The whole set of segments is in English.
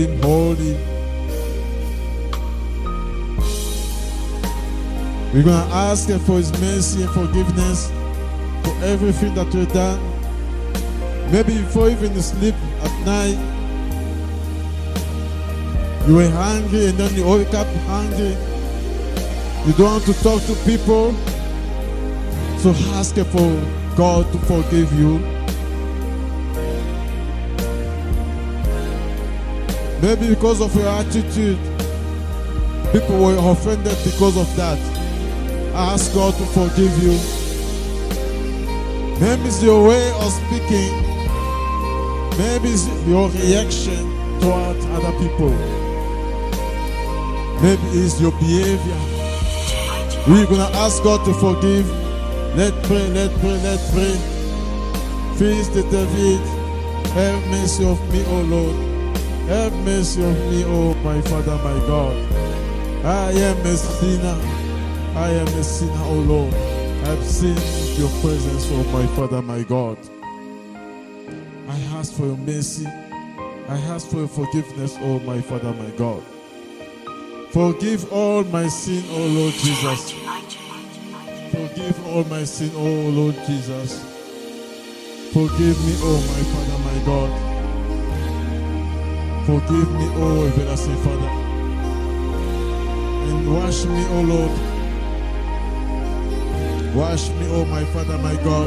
Him holy. We're going to ask Him for His mercy and forgiveness for everything that we've done. Maybe before even you sleep at night, you were hungry and then you wake up hungry. You don't want to talk to people. So ask for God to forgive you. Maybe because of your attitude, people were offended because of that. Ask God to forgive you. Maybe it's your way of speaking. Maybe it's your reaction towards other people. Maybe it's your behavior. We're going to ask God to forgive. Let's pray, let's pray, let's pray. Fils de David, have mercy of me, O Lord. Have mercy of me, O my Father, my God. I am a sinner. I am a sinner, O Lord. I've sinned your presence, O my Father, my God. I ask for your mercy. I ask for your forgiveness, O my Father, my God. Forgive all my sin, O Lord Jesus. Forgive all my sin, O Lord Jesus. Forgive me, O my Father, my God. Forgive me, O everlasting Father. And wash me, O Lord. Wash me, O my Father, my God.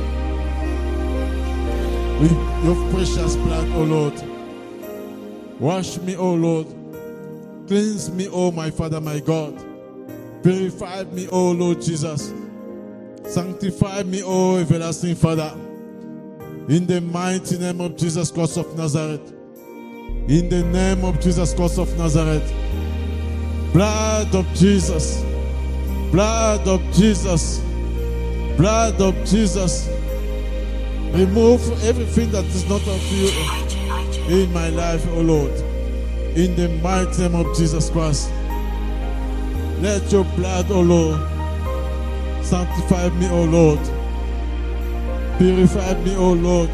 With your precious blood, O Lord. Wash me, O Lord. Cleanse me, O my Father, my God. Purify me, O Lord Jesus. Sanctify me, O everlasting Father. In the mighty name of Jesus Christ of Nazareth. In the name of Jesus Christ of Nazareth. Blood of Jesus. Blood of Jesus. Blood of Jesus. Remove everything that is not of you in my life, O Lord. In the mighty name of Jesus Christ. Let your blood, O Lord, sanctify me, O Lord. Purify me, O Lord.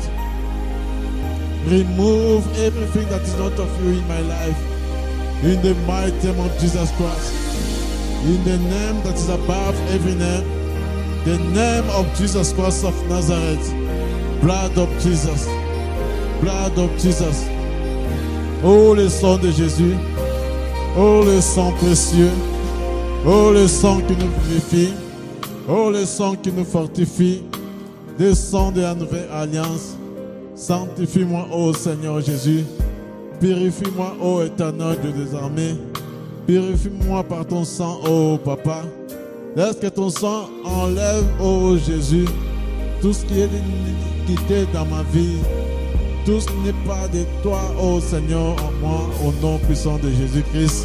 Remove everything that is not of you in my life. In the mighty name of Jesus Christ. In the name that is above every name. The name of Jesus Christ of Nazareth. Blood of Jesus. Blood of Jesus. Oh, le sang de Jésus. Oh, le sang précieux. Oh, le sang qui nous purifie. Oh, le sang qui nous fortifie. Le sang de la nouvelle alliance. Sanctifie-moi, ô Seigneur Jésus. Purifie-moi, ô éternel Dieu des armées. Purifie-moi par ton sang, ô Papa. Laisse que ton sang enlève, ô Jésus, tout ce qui est d'iniquité dans ma vie. Tout ce qui n'est pas de toi, ô Seigneur, en moi, au nom puissant de Jésus-Christ.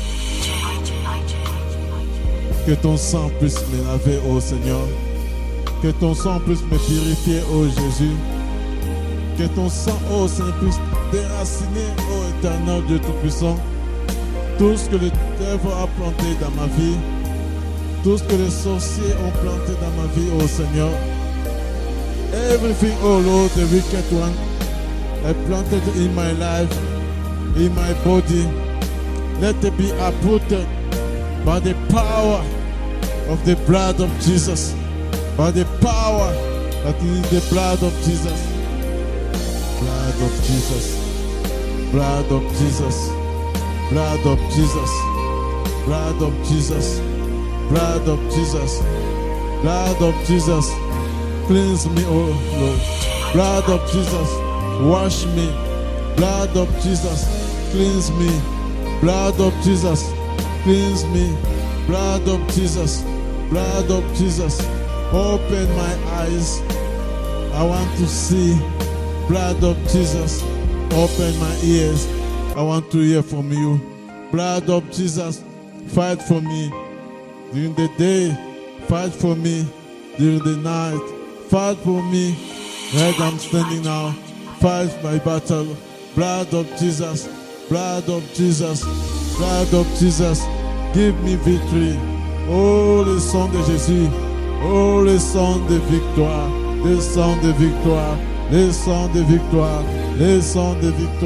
Que ton sang puisse me laver, ô Seigneur. Que ton sang puisse me purifier, ô Jésus. Que ton sang, ô Seigneur, puisse déraciner, ô éternel Dieu Tout-Puissant, tout ce que le diable a planté dans ma vie, tout ce que les sorciers ont planté dans ma vie, ô Seigneur. Everything, oh Lord, the wicked one, I planted in my life, in my body, let it be uprooted by the power of the blood of Jesus, by the power that is in the blood of Jesus. Blood of Jesus, blood of Jesus, blood of Jesus, blood of Jesus, blood of Jesus, blood of Jesus. Cleanse me, oh Lord. Blood of Jesus, wash me. Blood of Jesus, cleanse me. Blood of Jesus, cleanse me. Blood of Jesus, blood of Jesus. Open my eyes. I want to see. Blood of Jesus, open my ears. I want to hear from you. Blood of Jesus, fight for me during the day. Fight for me during the night. Fight for me where I'm standing now. Fight my battle. Blood of Jesus, blood of Jesus, blood of Jesus. Give me victory. Oh, le sang de Jésus. Oh, le sang de victoire. Le sang de victoire. Le sang de victoire, le sang de victoire,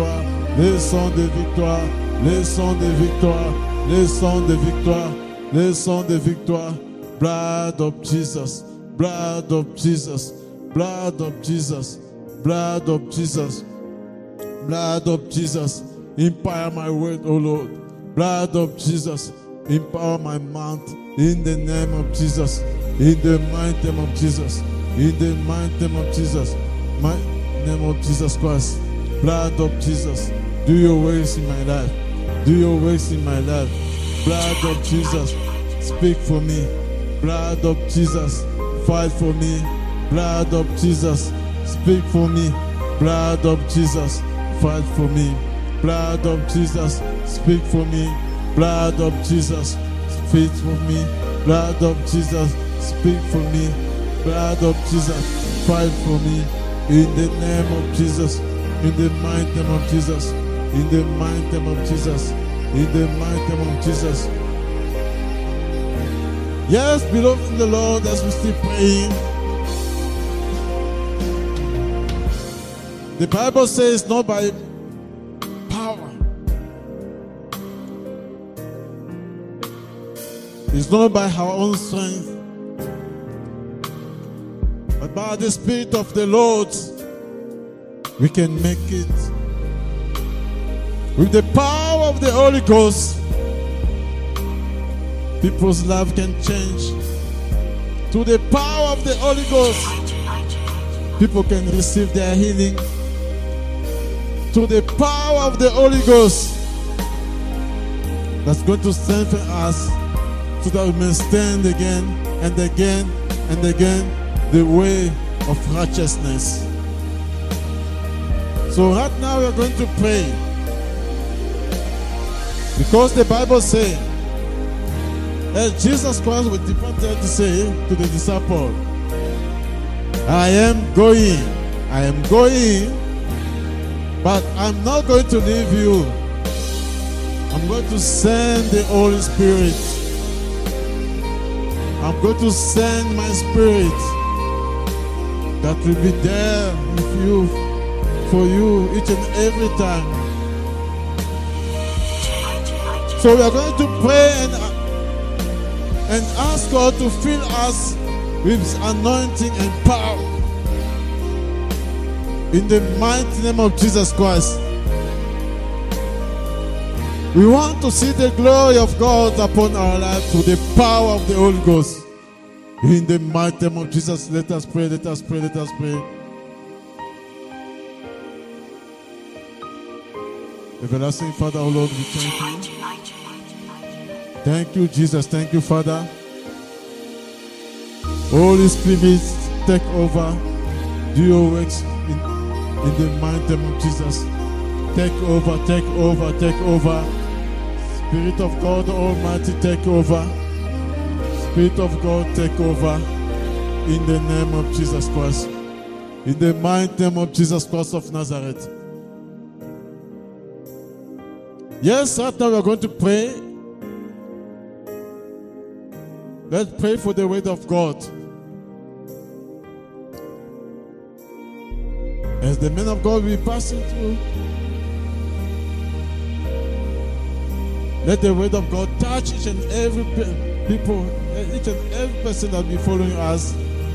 les sons de victoire, les sons de victoire, les sons de victoire, les sons de victoire. Blood of Jesus, blood of Jesus, blood of Jesus, blood of Jesus, blood of Jesus. Empower my word, O Lord. Blood of Jesus, empower my mouth in the name of Jesus, in the mighty name of Jesus, in the mighty name of Jesus, my name of Jesus Christ. Blood of Jesus, do your works in my life, do your works in my life. Blood of Jesus, speak for me. Blood of Jesus, fight for me. Blood of Jesus, speak for me. Blood of Jesus, fight for me. Blood of Jesus, speak for me. Blood of Jesus, speak for me. Blood of Jesus, speak for me. Blood of Jesus, fight for me. In the name of Jesus, in the mighty name of Jesus, in the mighty name of Jesus, in the mighty name of Jesus. Yes, beloved in the Lord, as we still praying, the Bible says not by power, it's not by our own strength, but by the Spirit of the Lord we can make it. With the power of the Holy Ghost, people's life can change. To the power of the Holy Ghost, people can receive their healing. To the power of the Holy Ghost, that's going to strengthen us so that we may stand again and again and again the way of righteousness. So right now we are going to pray, because the Bible says, as Jesus Christ was departed to say to the disciple, I am going, but I'm not going to leave you. I'm going to send the Holy Spirit. I'm going to send my Spirit that will be there with you, for you each and every time. So we are going to pray and ask God to fill us with His anointing and power. In the mighty name of Jesus Christ. We want to see the glory of God upon our life through the power of the Holy Ghost. In the mighty name of Jesus, let us pray, let us pray, let us pray. Everlasting Father, oh Lord, we thank you. Thank you, Jesus. Thank you, Father. Holy Spirit, take over. Do your works in the mighty name of Jesus. Take over, take over, take over. Spirit of God Almighty, take over. Spirit of God, take over. In the name of Jesus Christ. In the mighty name of Jesus Christ of Nazareth. Yes, right now we are going to pray. Let's pray for the word of God. As the men of God will be passing through, let the word of God touch each and every people, each and every person that will be following us.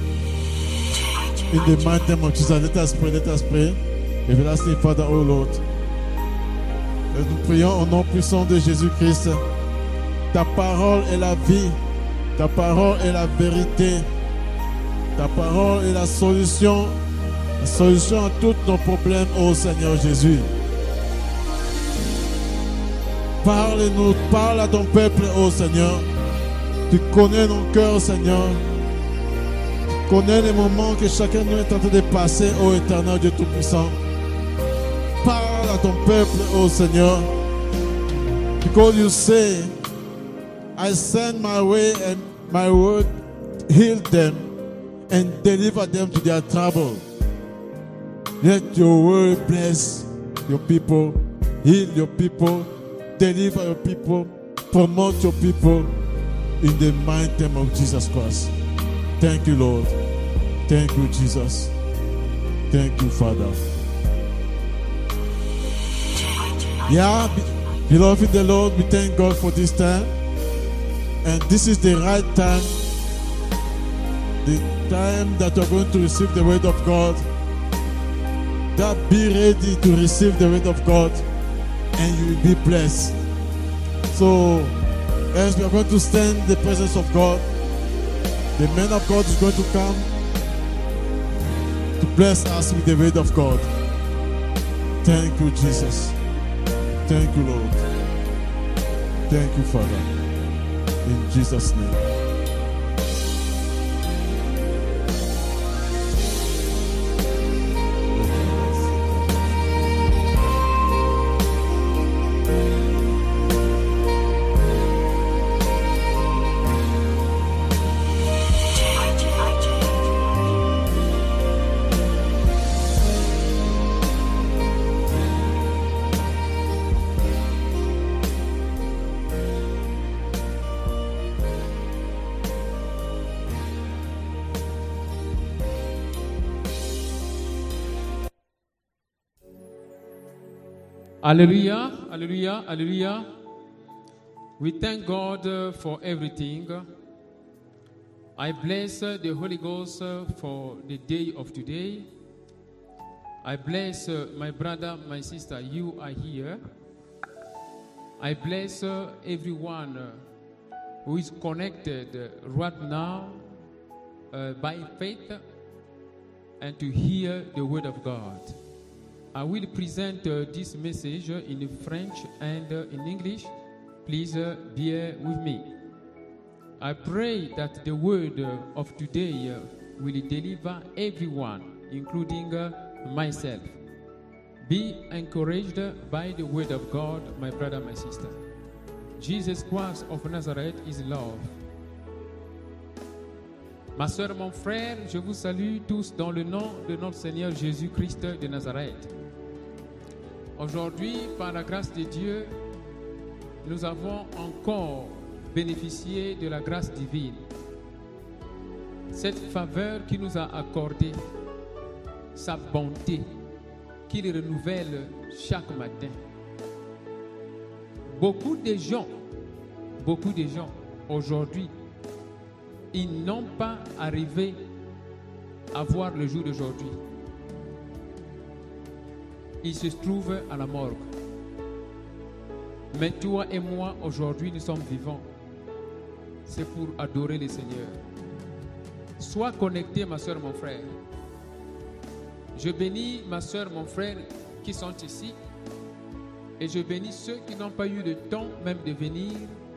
In the mighty name of Jesus, let us pray, let us pray. Everlasting Father, oh Lord, nous prions au nom puissant de Jésus-Christ. Ta parole est la vie, ta parole est la vérité, ta parole est la solution à tous nos problèmes, ô Seigneur Jésus. Parle-nous, parle à ton peuple, ô Seigneur. Tu connais nos cœurs, Seigneur. Tu connais les moments que chacun de nous est en train de passer, ô Éternel Dieu Tout-Puissant. Parle à ton peuple, ô Seigneur. Because you say, I send my way and my word heal them and deliver them to their trouble. Let your word bless your people, heal your people, deliver your people, promote your people in the mighty name of Jesus Christ. Thank you, Lord. Thank you, Jesus. Thank you, Father. Yeah, beloved the Lord, we thank God for this time. And this is the right time. The time that you're going to receive the word of God. That be ready to receive the word of God and you will be blessed. So, as we are going to stand in the presence of God, the man of God is going to come to bless us with the word of God. Thank you, Jesus. Thank you, Lord. Thank you, Father. In Jesus' name. Hallelujah, hallelujah, hallelujah. We thank God for everything. I bless the Holy Ghost for the day of today. I bless my brother, my sister, you are here. I bless everyone who is connected right now by faith and to hear the word of God. I will present this message in French and in English. Please bear with me. I pray that the word of today will deliver everyone, including myself. Be encouraged by the word of God, my brother, my sister. Jesus Christ of Nazareth is love. Ma soeur, mon frère, je vous salue tous dans le nom de notre Seigneur Jésus-Christ de Nazareth. Aujourd'hui, par la grâce de Dieu, nous avons encore bénéficié de la grâce divine. Cette faveur qu'il nous a accordée, sa bonté qu'il renouvelle chaque matin. Beaucoup de gens, aujourd'hui, ils n'ont pas arrivé à voir le jour d'aujourd'hui. Ils se trouvent à la morgue. Mais toi et moi, aujourd'hui, nous sommes vivants. C'est pour adorer le Seigneur. Sois connecté, ma soeur, mon frère. Je bénis ma soeur, mon frère, qui sont ici. Et je bénis ceux qui n'ont pas eu le temps même de venir.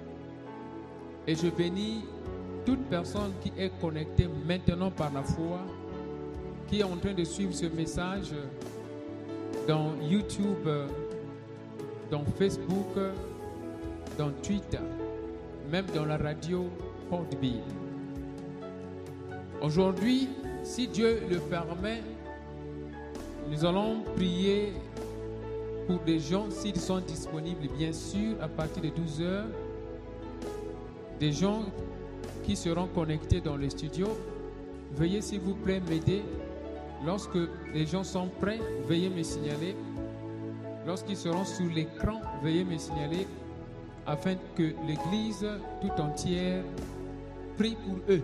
Et je bénis toute personne qui est connectée maintenant par la foi, qui est en train de suivre ce message dans YouTube, dans Facebook, dans Twitter, même dans la radio Porteville. Aujourd'hui, si Dieu le permet, nous allons prier pour des gens s'ils sont disponibles, bien sûr, à partir de 12 heures. Des gens qui seront connectés dans le studio. Veuillez s'il vous plaît m'aider. Lorsque les gens sont prêts, veuillez me signaler. Lorsqu'ils seront sur l'écran, veuillez me signaler afin que l'Église tout entière prie pour eux.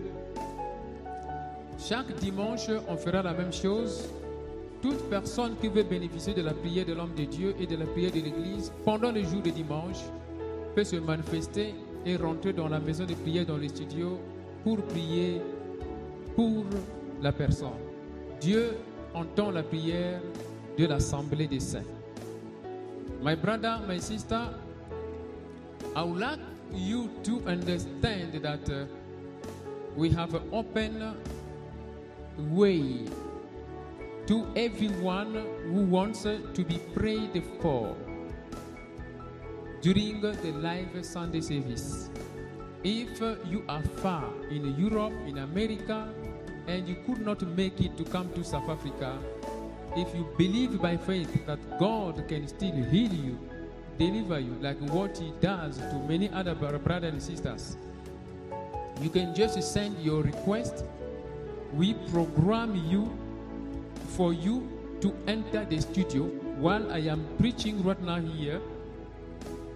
Chaque dimanche, on fera la même chose. Toute personne qui veut bénéficier de la prière de l'homme de Dieu et de la prière de l'Église pendant le jour de dimanche peut se manifester et rentrer dans la maison de prière, dans le studio, pour prier pour la personne. Dieu entend la prière de l'assemblée des saints. My brother, my sister, I would like you to understand that we have an open way to everyone who wants to be prayed for during the live Sunday service. If you are far in Europe, in America, and you could not make it to come to South Africa, if you believe by faith that God can still heal you, deliver you, like what He does to many other brothers and sisters, you can just send your request. We program you for you to enter the studio while I am preaching right now here.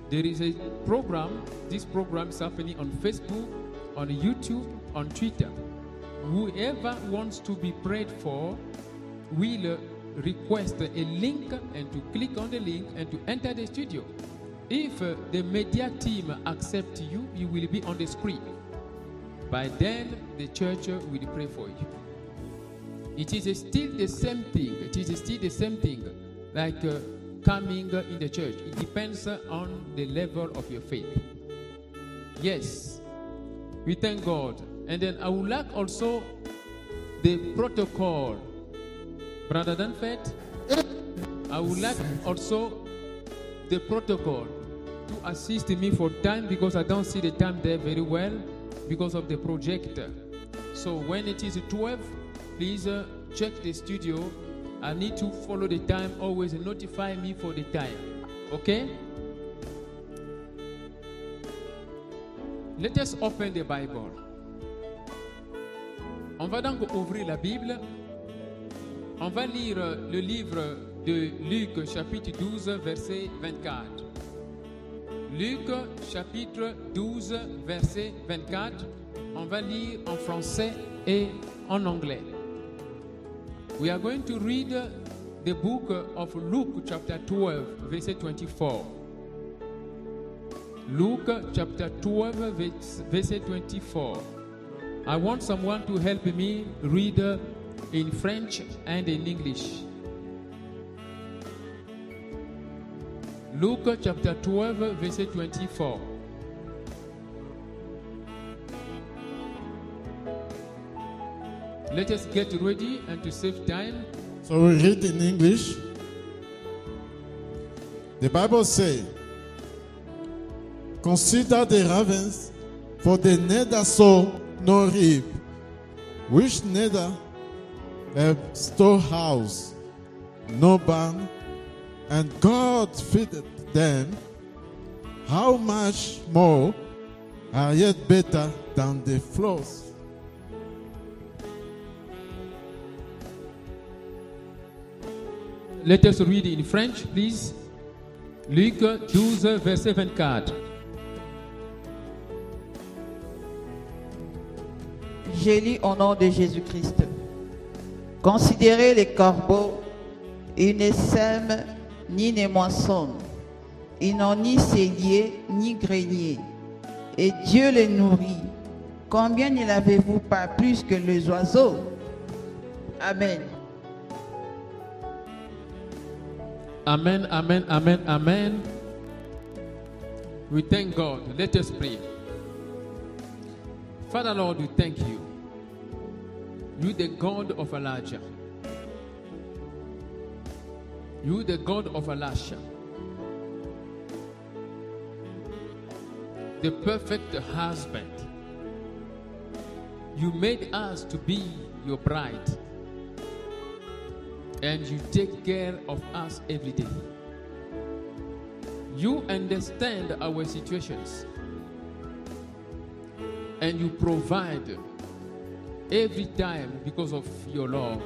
There is a program. This program is happening on Facebook, on YouTube, on Twitter. Whoever wants to be prayed for will request a link and to click on the link and to enter the studio. If the media team accepts you, you will be on the screen. By then, the church will pray for you. It is still the same thing. It is still the same thing like coming in the church. It depends on the level of your faith. Yes, we thank God. And then I would like also the protocol. Brother Danfet, I would like also the protocol to assist me for time because I don't see the time there very well because of the projector. So when it is 12, please check the studio. I need to follow the time. Always notify me for the time. Okay? Let us open the Bible. On va donc ouvrir la Bible. On va lire le livre de Luc, chapitre 12, verset 24. Luc, chapitre 12, verset 24. On va lire en français et en anglais. We are going to read the book of Luke, chapter 12, verset 24. Luke, chapter 12, verset 24. I want someone to help me read in French and in English. Luke chapter 12, verset 24. Let us get ready and to save time. So we read in English. The Bible says, "Consider the ravens, for they neither sow nor reap, which neither have storehouse, no barn, and God feedeth them. How much more are yet better than the flowers?" Let us read in French, please. Luc 12, verset 24. Je lis au nom de Jésus-Christ. Considérez les corbeaux, ils ne sèment ni ne moissonnent. Ils n'ont ni cellier ni grenier. Et Dieu les nourrit. Combien ne l'avez-vous pas plus que les oiseaux? Amen. Amen, amen, amen, amen. We thank God. Let us pray. Father Lord, we thank you. You the God of Elijah. You the God of Elisha. The perfect husband. You made us to be your bride. And you take care of us every day. You understand our situations. And you provide every time because of your love.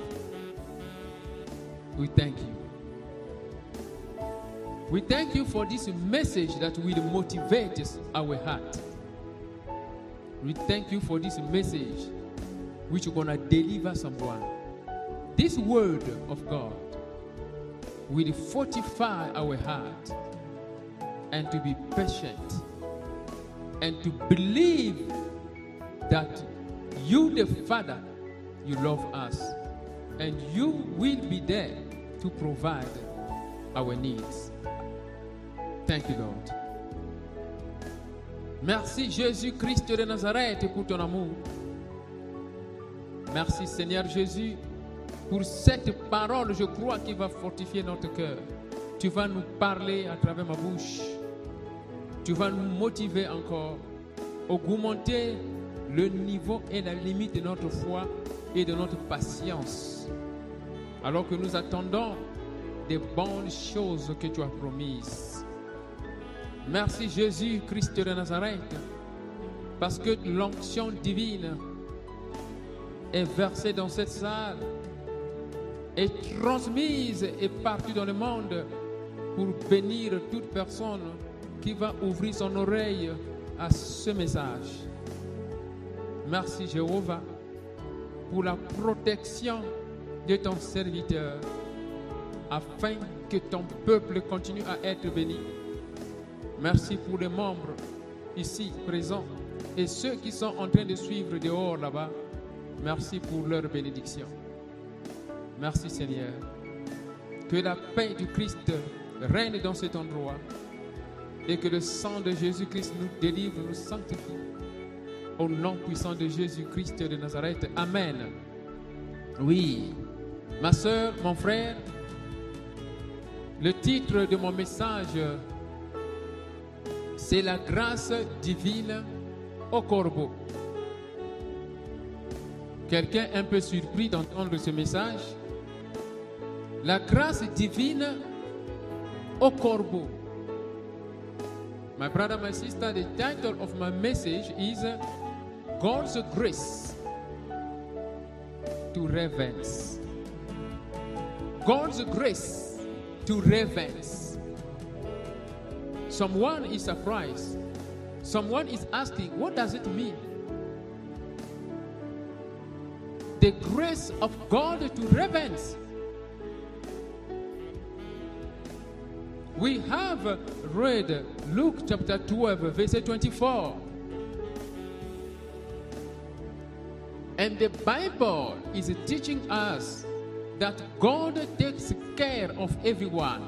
We thank you. We thank you for this message that will motivate our heart. We thank you for this message which is going to deliver someone. This word of God will fortify our heart and to be patient and to believe that you, the Father, you love us and you will be there to provide our needs. Thank you, Lord. Merci Jésus-Christ de Nazareth pour ton amour. Merci Seigneur Jésus pour cette parole, je crois, qui va fortifier notre cœur. Tu vas nous parler à travers ma bouche. Tu vas nous motiver encore, augmenter le niveau et la limite de notre foi et de notre patience. Alors que nous attendons des bonnes choses que tu as promises. Merci Jésus-Christ de Nazareth, parce que l'onction divine est versée dans cette salle, est transmise et partout dans le monde pour bénir toute personne qui va ouvrir son oreille à ce message. Merci Jéhovah pour la protection de ton serviteur, afin que ton peuple continue à être béni. Merci pour les membres ici présents et ceux qui sont en train de suivre dehors là-bas. Merci pour leur bénédiction. Merci Seigneur. Que la paix du Christ règne dans cet endroit et que le sang de Jésus-Christ nous délivre, nous sanctifie. Au nom puissant de Jésus-Christ de Nazareth. Amen. Oui, ma soeur, mon frère, le titre de mon message, c'est la grâce divine au corbeau. Quelqu'un un peu surpris d'entendre ce message? La grâce divine au corbeau. My brother, my sister, the title of my message is God's Grace to Ravens. God's Grace to Ravens. Someone is surprised. Someone is asking, what does it mean? The grace of God to ravens. We have read Luke chapter 12, verse 24. And the Bible is teaching us that God takes care of everyone.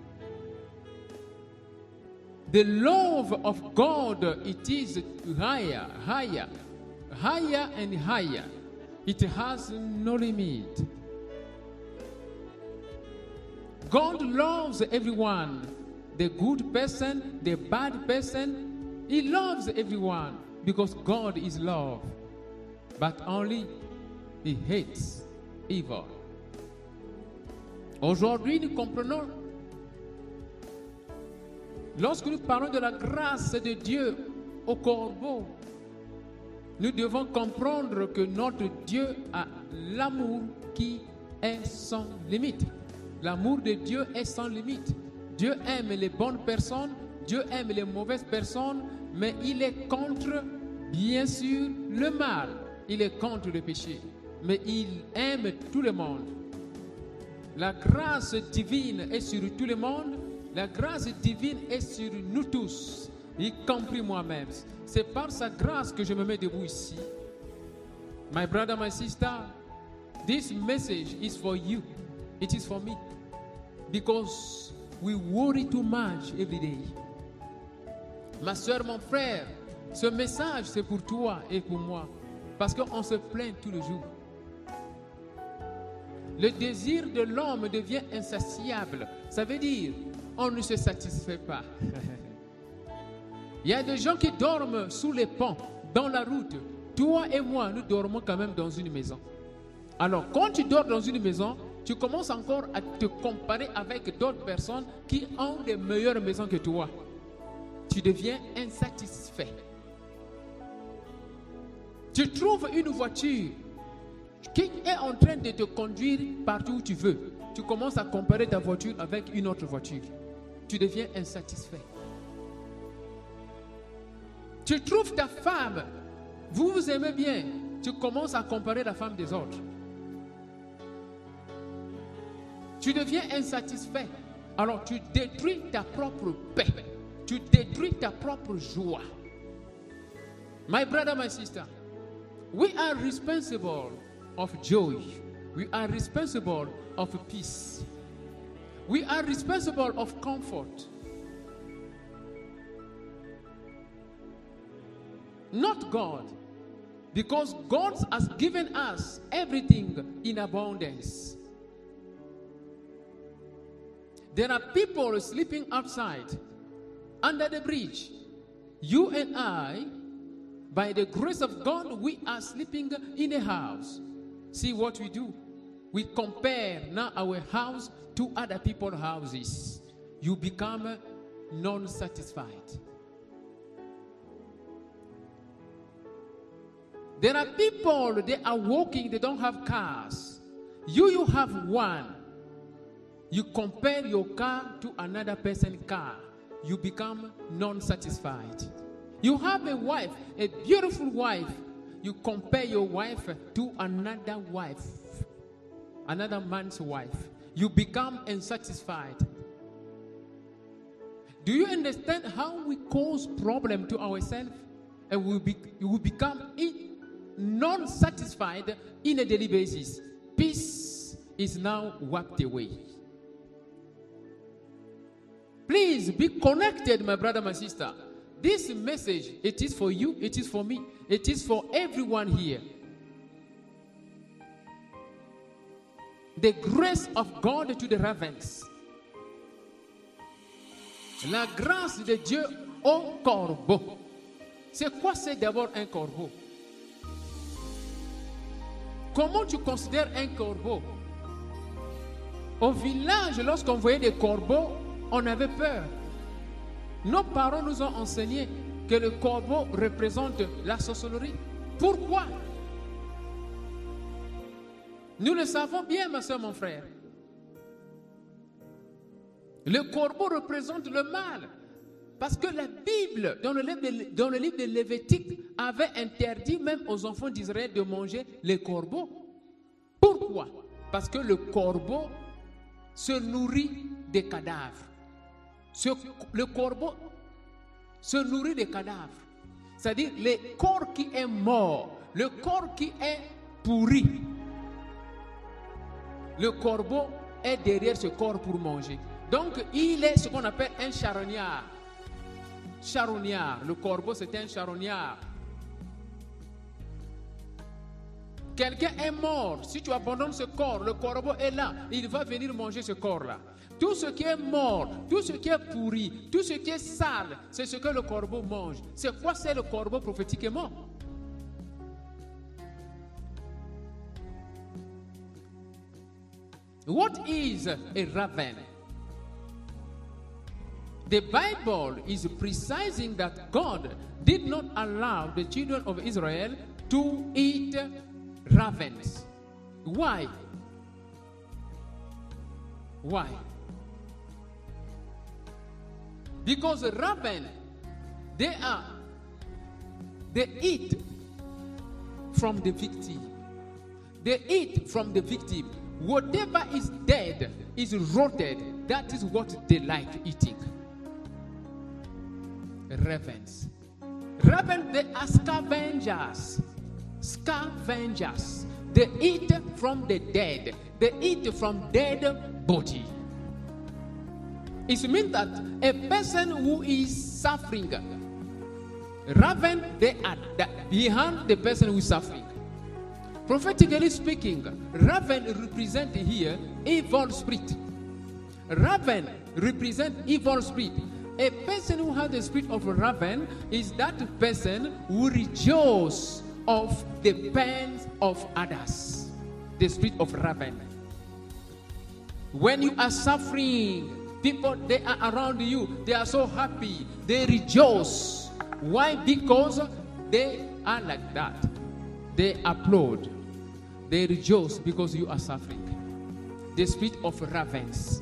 The love of God, it is higher, higher, higher and higher. It has no limit. God loves everyone, the good person, the bad person. He loves everyone because God is love. But only He hates evil. Aujourd'hui, nous comprenons, lorsque nous parlons de la grâce de Dieu au corbeau, nous devons comprendre que notre Dieu a l'amour qui est sans limite. L'amour de Dieu est sans limite. Dieu aime les bonnes personnes, Dieu aime les mauvaises personnes, mais il est contre, bien sûr, le mal. Il est contre le péché, mais il aime tout le monde. La grâce divine est sur tout le monde. La grâce divine est sur nous tous, y compris moi-même. C'est par sa grâce que je me mets debout ici. My brother, my sister, this message is for you. It is for me. Because we worry too much every day. Ma soeur, mon frère, ce message c'est pour toi et pour moi. Parce qu'on se plaint tout le jour. Le désir de l'homme devient insatiable. Ça veut dire, on ne se satisfait pas. Il y a des gens qui dorment sous les ponts, dans la route. Toi et moi, nous dormons quand même dans une maison. Alors, quand tu dors dans une maison, tu commences encore à te comparer avec d'autres personnes qui ont des meilleures maisons que toi. Tu deviens insatisfait. Tu trouves une voiture qui est en train de te conduire partout où tu veux. Tu commences à comparer ta voiture avec une autre voiture. Tu deviens insatisfait. Tu trouves ta femme, vous vous aimez bien, tu commences à comparer la femme des autres. Tu deviens insatisfait. Alors tu détruis ta propre paix. Tu détruis ta propre joie. My brother, my sister, we are responsible of joy. We are responsible of peace. We are responsible of comfort. Not God. Because God has given us everything in abundance. There are people sleeping outside, under the bridge. You and I, by the grace of God, we are sleeping in a house. See what we do? We compare now our house to other people's houses. You become non-satisfied. There are people, they are walking, they don't have cars. You have one. You compare your car to another person's car. you become non-satisfied. You have a wife, a beautiful wife. You compare your wife to another wife, another man's wife. You become unsatisfied. Do you understand how we cause problem to ourselves? And we will become non-satisfied in a daily basis. Peace is now wiped away. Please be connected, my brother, my sister. This message, it is for you, it is for me, it is for everyone here. The grace of God to the ravens. La grâce de Dieu au corbeau. C'est quoi c'est d'abord un corbeau? Comment tu considères un corbeau? Au village, lorsqu'on voyait des corbeaux, on avait peur. Nos parents nous ont enseigné que le corbeau représente la sorcellerie. Pourquoi? Nous le savons bien, ma soeur, mon frère. Le corbeau représente le mal. Parce que la Bible, dans le livre de Lévitique, avait interdit même aux enfants d'Israël de manger les corbeaux. Pourquoi? Parce que le corbeau se nourrit des cadavres. Le corbeau se nourrit des cadavres. C'est-à-dire le corps qui est mort, le corps qui est pourri. Le corbeau est derrière ce corps pour manger. Donc, il est ce qu'on appelle un charognard. Charognard. Le corbeau, c'est un charognard. Quelqu'un est mort. Si tu abandonnes ce corps, le corbeau est là. Il va venir manger ce corps-là. Tout ce qui est mort, tout ce qui est pourri, tout ce qui est sale, c'est ce que le corbeau mange. C'est quoi? C'est le corbeau prophétiquement. What is a raven? The Bible is precising that God did not allow the children of Israel to eat ravens. Why? Why? Because raven, they eat from the victim. They eat from the victim. Whatever is dead, is rotted. That is what they like eating. Ravens. Ravens, they are scavengers. Scavengers. They eat from the dead. They eat from dead body. It means that a person who is suffering, raven, they are behind the person who is suffering. Prophetically speaking, raven represent here evil spirit. Raven represent evil spirit. A person who has the spirit of a raven is that person who rejoices of the pains of others. The spirit of raven. When you are suffering, people, they are around you, they are so happy, they rejoice. Why? Because they are like that. They applaud, they rejoice because you are suffering. The spirit of ravens.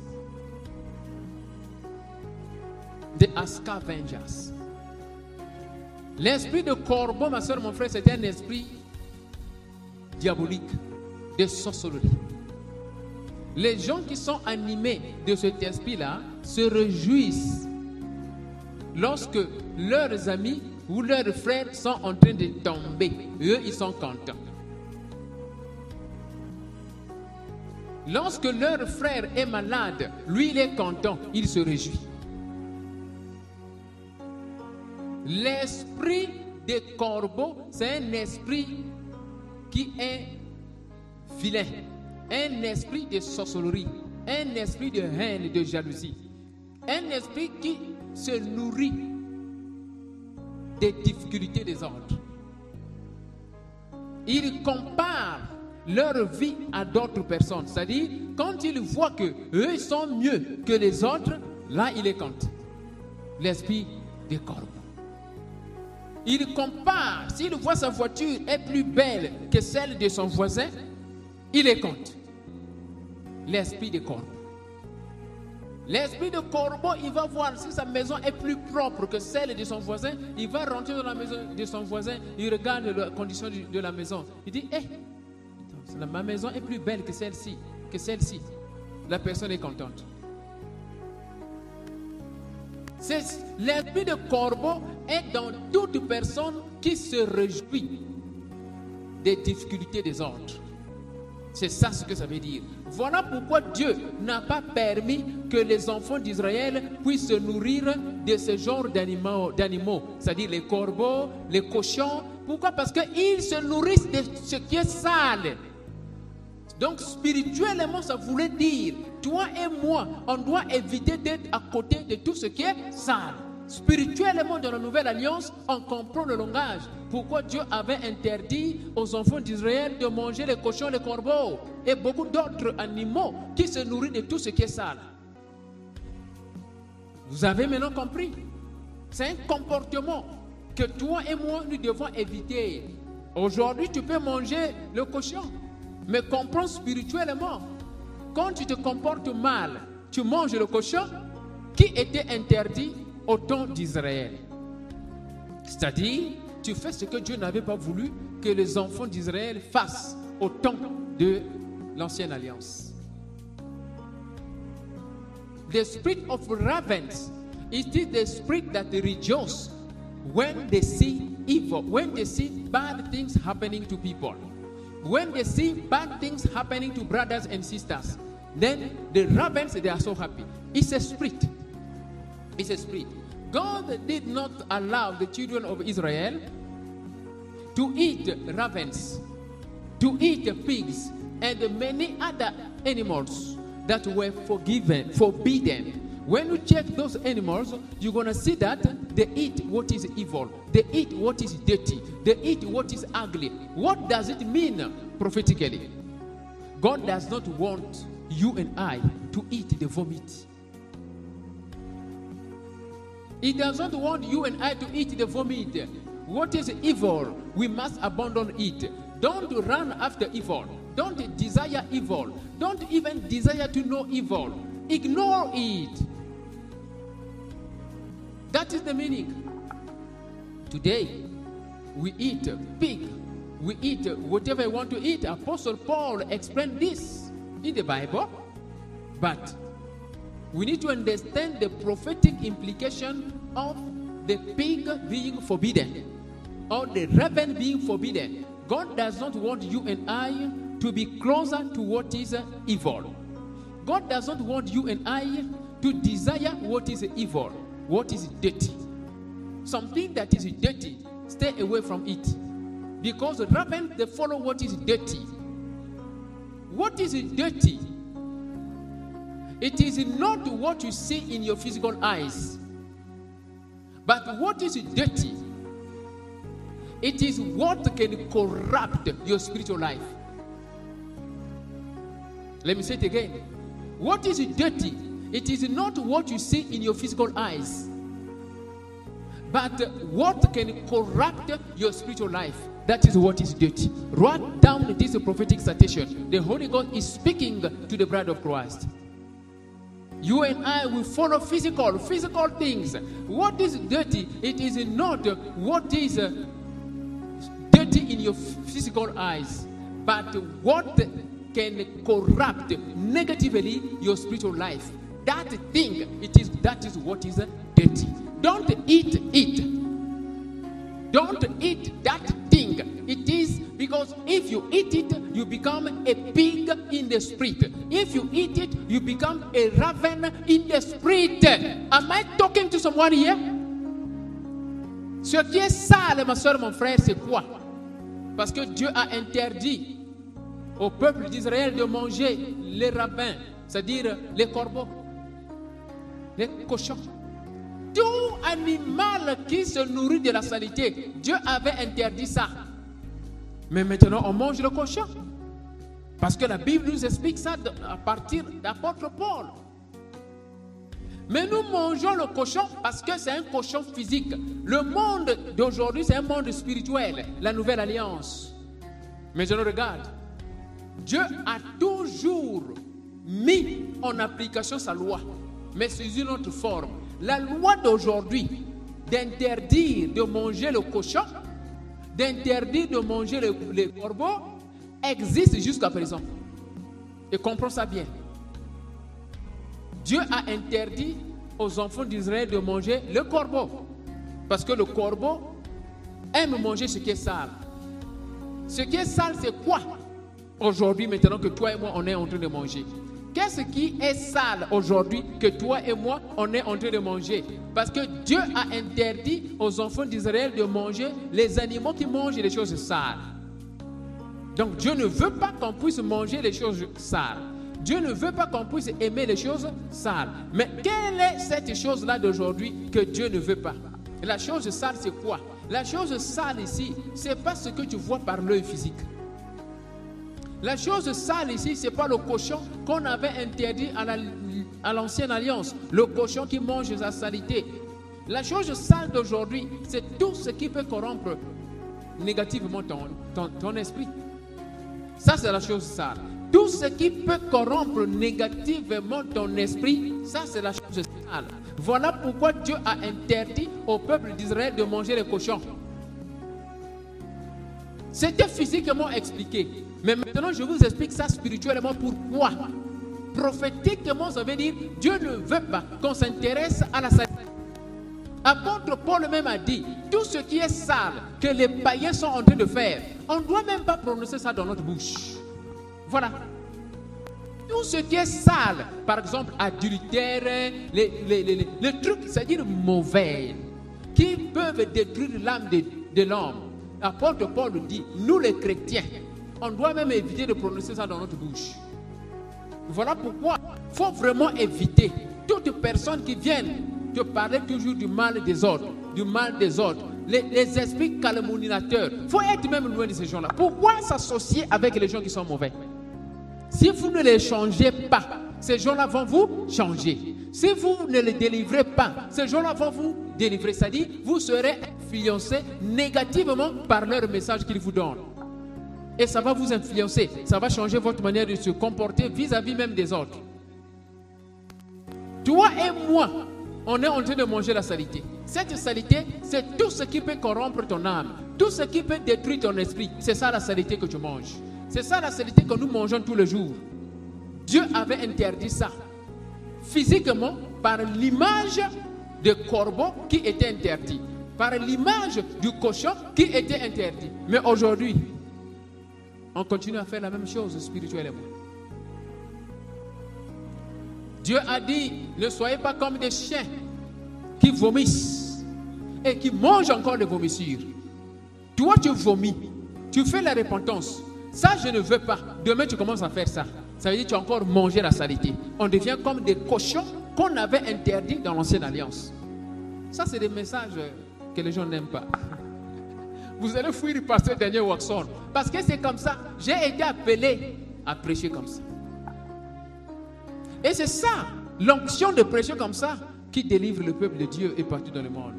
They are scavengers. L'esprit de corbeau, ma soeur, mon frère, c'est un esprit diabolique, de sorcellerie. Les gens qui sont animés de cet esprit-là se réjouissent lorsque leurs amis ou leurs frères sont en train de tomber. Eux, ils sont contents. Lorsque leur frère est malade, lui, il est content, il se réjouit. L'esprit des corbeaux, c'est un esprit qui est vilain, un esprit de sorcellerie, un esprit de haine et de jalousie, un esprit qui se nourrit des difficultés des autres. Ils comparent leur vie à d'autres personnes, c'est-à-dire quand ils voient que eux sont mieux que les autres, là il est content. L'esprit des corbeaux. Il compare, s'il voit sa voiture est plus belle que celle de son voisin, il est content. L'esprit des corbeaux. L'esprit de corbeau, il va voir si sa maison est plus propre que celle de son voisin. Il va rentrer dans la maison de son voisin. Il regarde la condition de la maison. Il dit, ma maison est plus belle que celle-ci. La personne est contente. L'esprit de corbeau est dans toute personne qui se réjouit des difficultés des autres. C'est ça ce que ça veut dire. Voilà pourquoi Dieu n'a pas permis que les enfants d'Israël puissent se nourrir de ce genre d'animaux, c'est-à-dire les corbeaux, les cochons. Pourquoi? Parce qu'ils se nourrissent de ce qui est sale. Donc spirituellement, ça voulait dire, toi et moi, on doit éviter d'être à côté de tout ce qui est sale. Spirituellement, dans la Nouvelle Alliance, on comprend le langage. Pourquoi Dieu avait interdit aux enfants d'Israël de manger les cochons, les corbeaux et beaucoup d'autres animaux qui se nourrissent de tout ce qui est sale. Vous avez maintenant compris? C'est un comportement que toi et moi, nous devons éviter. Aujourd'hui, tu peux manger le cochon, mais comprends spirituellement. Quand tu te comportes mal, tu manges le cochon qui était interdit au temps d'Israël. C'est-à-dire, tu fais ce que Dieu n'avait pas voulu que les enfants d'Israël fassent au temps de l'ancienne alliance. The spirit of ravens, it is the spirit that rejoices when they see evil, when they see bad things happening to people. When they see bad things happening to brothers and sisters, then the ravens, they are so happy. It's a spirit. It's a spirit. God did not allow the children of Israel to eat ravens, to eat pigs, and many other animals that were forbidden. When you check those animals, you're going to see that they eat what is evil. They eat what is dirty. They eat what is ugly. What does it mean prophetically? God does not want you and I to eat the vomit. He doesn't want you and I to eat the vomit. What is evil, we must abandon it. Don't run after evil. Don't desire evil. Don't even desire to know evil. Ignore it. That is the meaning. Today, we eat pig. We eat whatever we want to eat. Apostle Paul explained this in the Bible. But we need to understand the prophetic implication of the pig being forbidden or the raven being forbidden. God does not want you and I to be closer to what is evil. God does not want you and I to desire what is evil, what is dirty. Something that is dirty, stay away from it. Because the ravens, they follow what is dirty. What is dirty? It is not what you see in your physical eyes. But what is dirty? It is what can corrupt your spiritual life. Let me say it again. What is dirty? It is not what you see in your physical eyes. But what can corrupt your spiritual life. That is what is dirty. Write down this prophetic citation. The Holy Ghost is speaking to the bride of Christ. You and I will follow physical things. What is dirty? It is not what is dirty in your physical eyes, but what can corrupt negatively your spiritual life. That thing, that is what is dirty. Don't eat it. Don't eat that thing. It is because if you eat it, you become a pig in the spirit. If you eat it, you become a raven in the spirit. Am I talking to someone here? Ce qui est sale, ma soeur, mon frère, c'est quoi? Parce que Dieu a interdit au peuple d'Israël de manger les ravins, c'est-à-dire les corbeaux, les cochons. Tout animal qui se nourrit de la saleté, Dieu avait interdit ça. Mais maintenant, on mange le cochon. Parce que la Bible nous explique ça à partir d'apôtre Paul. Mais nous mangeons le cochon parce que c'est un cochon physique. Le monde d'aujourd'hui, c'est un monde spirituel, la nouvelle alliance. Mais je le regarde. Dieu a toujours mis en application sa loi. mais sous une autre forme. La loi d'aujourd'hui d'interdire de manger le cochon, d'interdire de manger les corbeaux, existe jusqu'à présent. Et comprends ça bien. Dieu a interdit aux enfants d'Israël de manger le corbeau. Parce que le corbeau aime manger ce qui est sale. Ce qui est sale, c'est quoi? Aujourd'hui, maintenant que toi et moi, on est en train de manger. Qu'est-ce qui est sale aujourd'hui que toi et moi, on est en train de manger? Parce que Dieu a interdit aux enfants d'Israël de manger les animaux qui mangent les choses sales. Donc Dieu ne veut pas qu'on puisse manger les choses sales. Dieu ne veut pas qu'on puisse aimer les choses sales. Mais quelle est cette chose-là d'aujourd'hui que Dieu ne veut pas? La chose sale, c'est quoi? La chose sale ici, ce n'est pas ce que tu vois par l'œil physique. La chose sale ici, ce n'est pas le cochon qu'on avait interdit à l'ancienne alliance. Le cochon qui mange sa saleté. La chose sale d'aujourd'hui, c'est tout ce qui peut corrompre négativement ton esprit. Ça, c'est la chose sale. Tout ce qui peut corrompre négativement ton esprit, ça, c'est la chose sale. Voilà pourquoi Dieu a interdit au peuple d'Israël de manger les cochons. C'était physiquement expliqué. Mais maintenant, je vous explique ça spirituellement. Pourquoi? Prophétiquement, ça veut dire Dieu ne veut pas qu'on s'intéresse à la saleté. Apôtre Paul même a dit, tout ce qui est sale que les païens sont en train de faire, on ne doit même pas prononcer ça dans notre bouche. Voilà. Tout ce qui est sale, par exemple, adultère, les trucs, c'est-à-dire mauvais, qui peuvent détruire l'âme de l'homme. Apôtre Paul dit, nous les chrétiens, on doit même éviter de prononcer ça dans notre bouche. Voilà pourquoi il faut vraiment éviter toute personne qui vienne te parler toujours du mal des autres, les esprits calomniateurs. Il faut être même loin de ces gens-là. Pourquoi s'associer avec les gens qui sont mauvais? Si vous ne les changez pas, ces gens-là vont vous changer. Si vous ne les délivrez pas, ces gens-là vont vous délivrer. C'est-à-dire, vous serez influencé négativement par leur message qu'ils vous donnent. Et ça va vous influencer. Ça va changer votre manière de se comporter vis-à-vis même des autres. Toi et moi, on est en train de manger la saleté. Cette saleté, c'est tout ce qui peut corrompre ton âme. Tout ce qui peut détruire ton esprit. C'est ça la saleté que tu manges. C'est ça la saleté que nous mangeons tous les jours. Dieu avait interdit ça. Physiquement, par l'image de corbeau qui était interdit. Par l'image du cochon qui était interdit. Mais aujourd'hui, on continue à faire la même chose spirituellement. Dieu a dit, ne soyez pas comme des chiens qui vomissent et qui mangent encore des vomissures. Toi, tu vomis, tu fais la repentance. Ça, je ne veux pas. Demain, tu commences à faire ça. Ça veut dire que tu as encore mangé la saleté. On devient comme des cochons qu'on avait interdits dans l'ancienne alliance. Ça, c'est des messages que les gens n'aiment pas. Vous allez fuir le pasteur Daniel Watson. Parce que c'est comme ça. J'ai été appelé à prêcher comme ça. Et c'est ça, l'onction de prêcher comme ça, qui délivre le peuple de Dieu et partout dans le monde.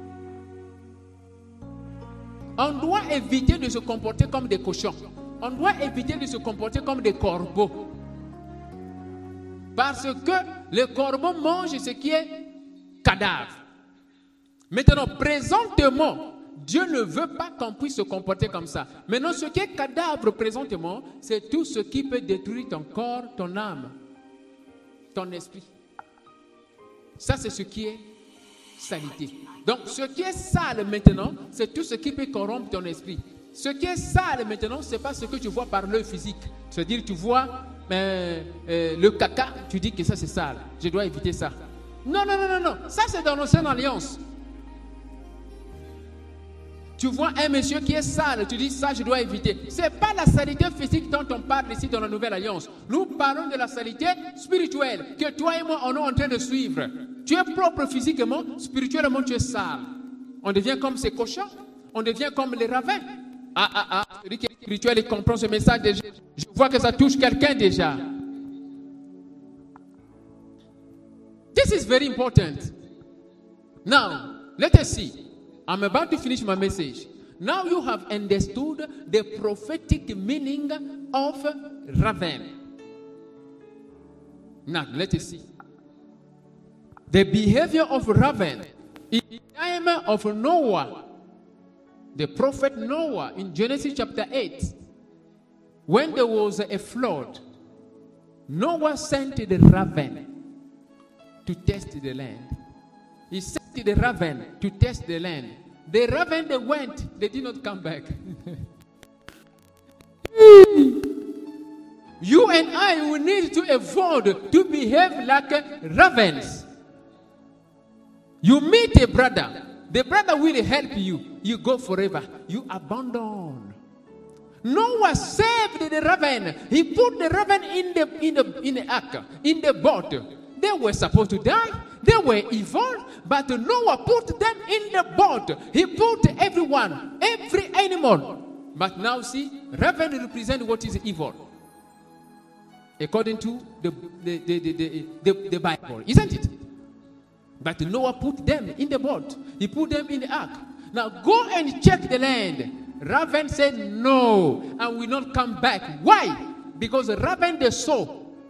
On doit éviter de se comporter comme des cochons. On doit éviter de se comporter comme des corbeaux. Parce que les corbeaux mangent ce qui est cadavre. Maintenant, présentement, Dieu ne veut pas qu'on puisse se comporter comme ça. Maintenant, ce qui est cadavre présentement, c'est tout ce qui peut détruire ton corps, ton âme, ton esprit. Ça, c'est ce qui est saleté. Donc, ce qui est sale maintenant, c'est tout ce qui peut corrompre ton esprit. Ce qui est sale maintenant, ce n'est pas ce que tu vois par l'œil physique. C'est-à-dire, tu vois le caca, tu dis que ça c'est sale. Je dois éviter ça. Non. Ça, c'est dans l'ancienne alliance. Tu vois un monsieur qui est sale, tu dis ça, je dois éviter. Ce n'est pas la saleté physique dont on parle ici dans la nouvelle alliance. Nous parlons de la saleté spirituelle que toi et moi, on est en train de suivre. Tu es propre physiquement, spirituellement, tu es sale. On devient comme ces cochons, on devient comme les ravins. Celui qui est spirituel, il comprend ce message déjà. Je vois que ça touche quelqu'un déjà. This is very important. Now, let us see. I'm about to finish my message. Now you have understood the prophetic meaning of raven. Now, let us see. The behavior of raven in the time of Noah, the prophet Noah, in Genesis chapter 8, when there was a flood, Noah sent the raven to test the land. He sent the raven to test the land. The raven, they went, they did not come back. You and I will need to avoid to behave like ravens. You meet a brother, the brother will help you. You go forever. You abandon. Noah saved the raven. He put the raven in the ark, in the boat. They were supposed to die. They were evil, but Noah put them in the boat. He put everyone, every animal. But now see, raven represent what is evil, according to the Bible, isn't it? But Noah put them in the boat. He put them in the ark. Now go and check the land. Raven said no, and will not come back. Why? Because raven, they saw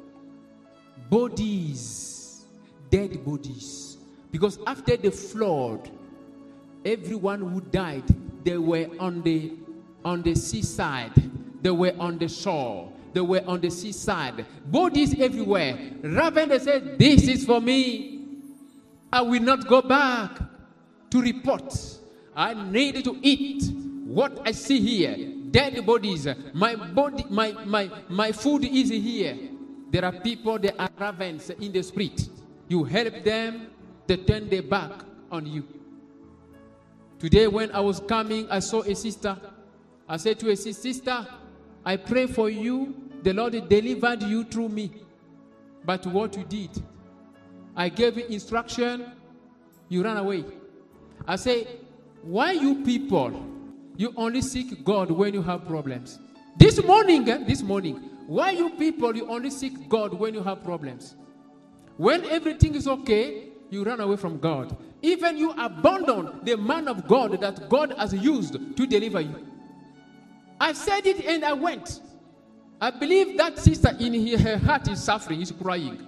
bodies, dead bodies. Because after the flood, everyone who died, they were on the seaside. They were on the shore. They were on the seaside. Bodies everywhere. Raven, they said, this is for me. I will not go back to report. I need to eat what I see here. Dead bodies. My body, my food is here. There are people, they are ravens in the street. You help them, they turn their back on you. Today when I was coming, I saw a sister. I said to a sister, I pray for you. The Lord delivered you through me. But what you did, I gave you instruction, you ran away. I say, why you people, you only seek God when you have problems? This morning, why you people, you only seek God when you have problems? When everything is okay, you run away from God. Even you abandon the man of God that God has used to deliver you. I said it and I went. I believe that sister in her heart is suffering, is crying.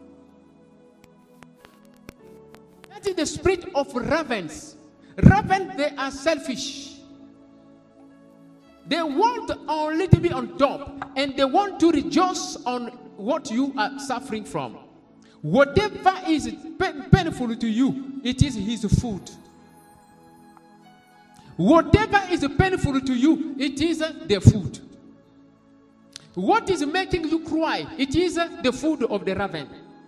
That is the spirit of ravens. Ravens, they are selfish. They want only to be on top, and they want to rejoice on what you are suffering from. Whatever is painful to you, it is his food. Whatever is painful to you, it is the food. What is making you cry, it is the food of the raven.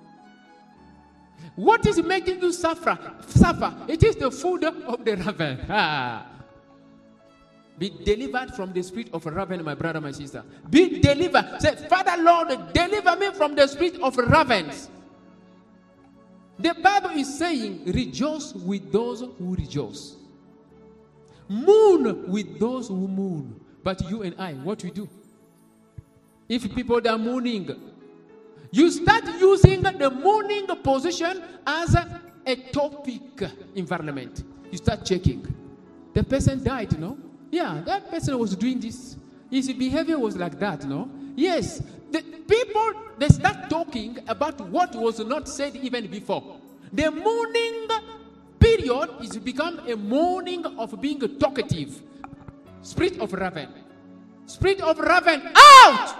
What is making you suffer, it is the food of the raven. Be delivered from the spirit of a raven, my brother, my sister. Be delivered. Say, Father, Lord, deliver me from the spirit of ravens. The Bible is saying, rejoice with those who rejoice. Mourn with those who mourn. But you and I, what we do? If people are mourning, you start using the mourning position as a topic environment. You start checking. The person died, no? Yeah, that person was doing this. His behavior was like that, no? Yes. The people, they start talking about what was not said even before. The mourning period is become a mourning of being talkative. Spirit of raven. Spirit of raven, out!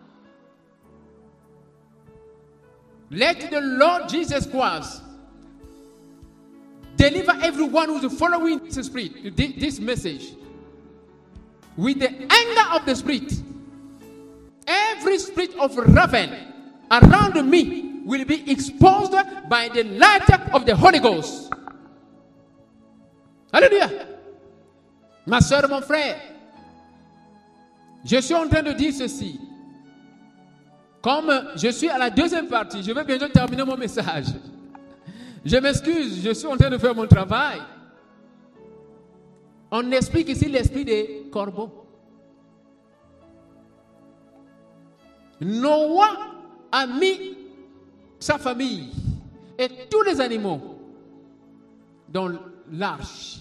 Let the Lord Jesus Christ deliver everyone who is following this spirit, this message. With the anger of the spirit, every spirit of raven around me will be exposed by the light of the Holy Ghost. Alléluia. Ma soeur, mon frère, je suis en train de dire ceci. Comme je suis à la deuxième partie, je vais bientôt terminer mon message. Je m'excuse, je suis en train de faire mon travail. On explique ici l'esprit des corbeaux. Noah a mis sa famille et tous les animaux dans l'arche.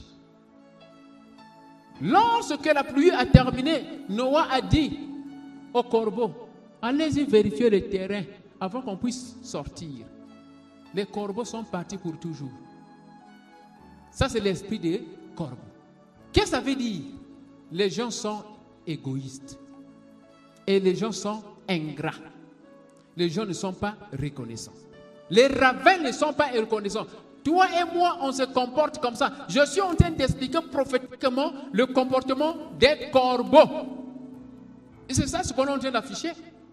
Lorsque la pluie a terminé, Noah a dit aux corbeaux, allez-y vérifier le terrain avant qu'on puisse sortir. les corbeaux sont partis pour toujours. Ça, c'est l'esprit des corbeaux. Qu'est-ce que ça veut dire? Les gens sont égoïstes. Et les gens sont ingrats. Les gens ne sont pas reconnaissants. Les ravins ne sont pas reconnaissants. Toi et moi, on se comporte comme ça. Je suis en train d'expliquer prophétiquement le comportement des corbeaux. Et c'est ça ce qu'on est en train d'afficher.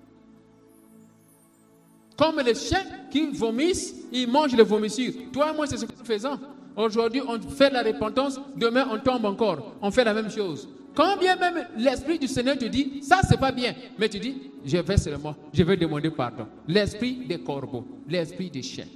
Comme les chiens qui vomissent, ils mangent les vomissures. Toi et moi, c'est ce que nous faisons. Aujourd'hui, on fait la repentance. Demain, on tombe encore. On fait la même chose. Quand bien même l'Esprit du Seigneur te dit, ça c'est pas bien, mais tu dis, je vais seulement, je vais demander pardon. L'esprit des corbeaux, l'esprit des chiens.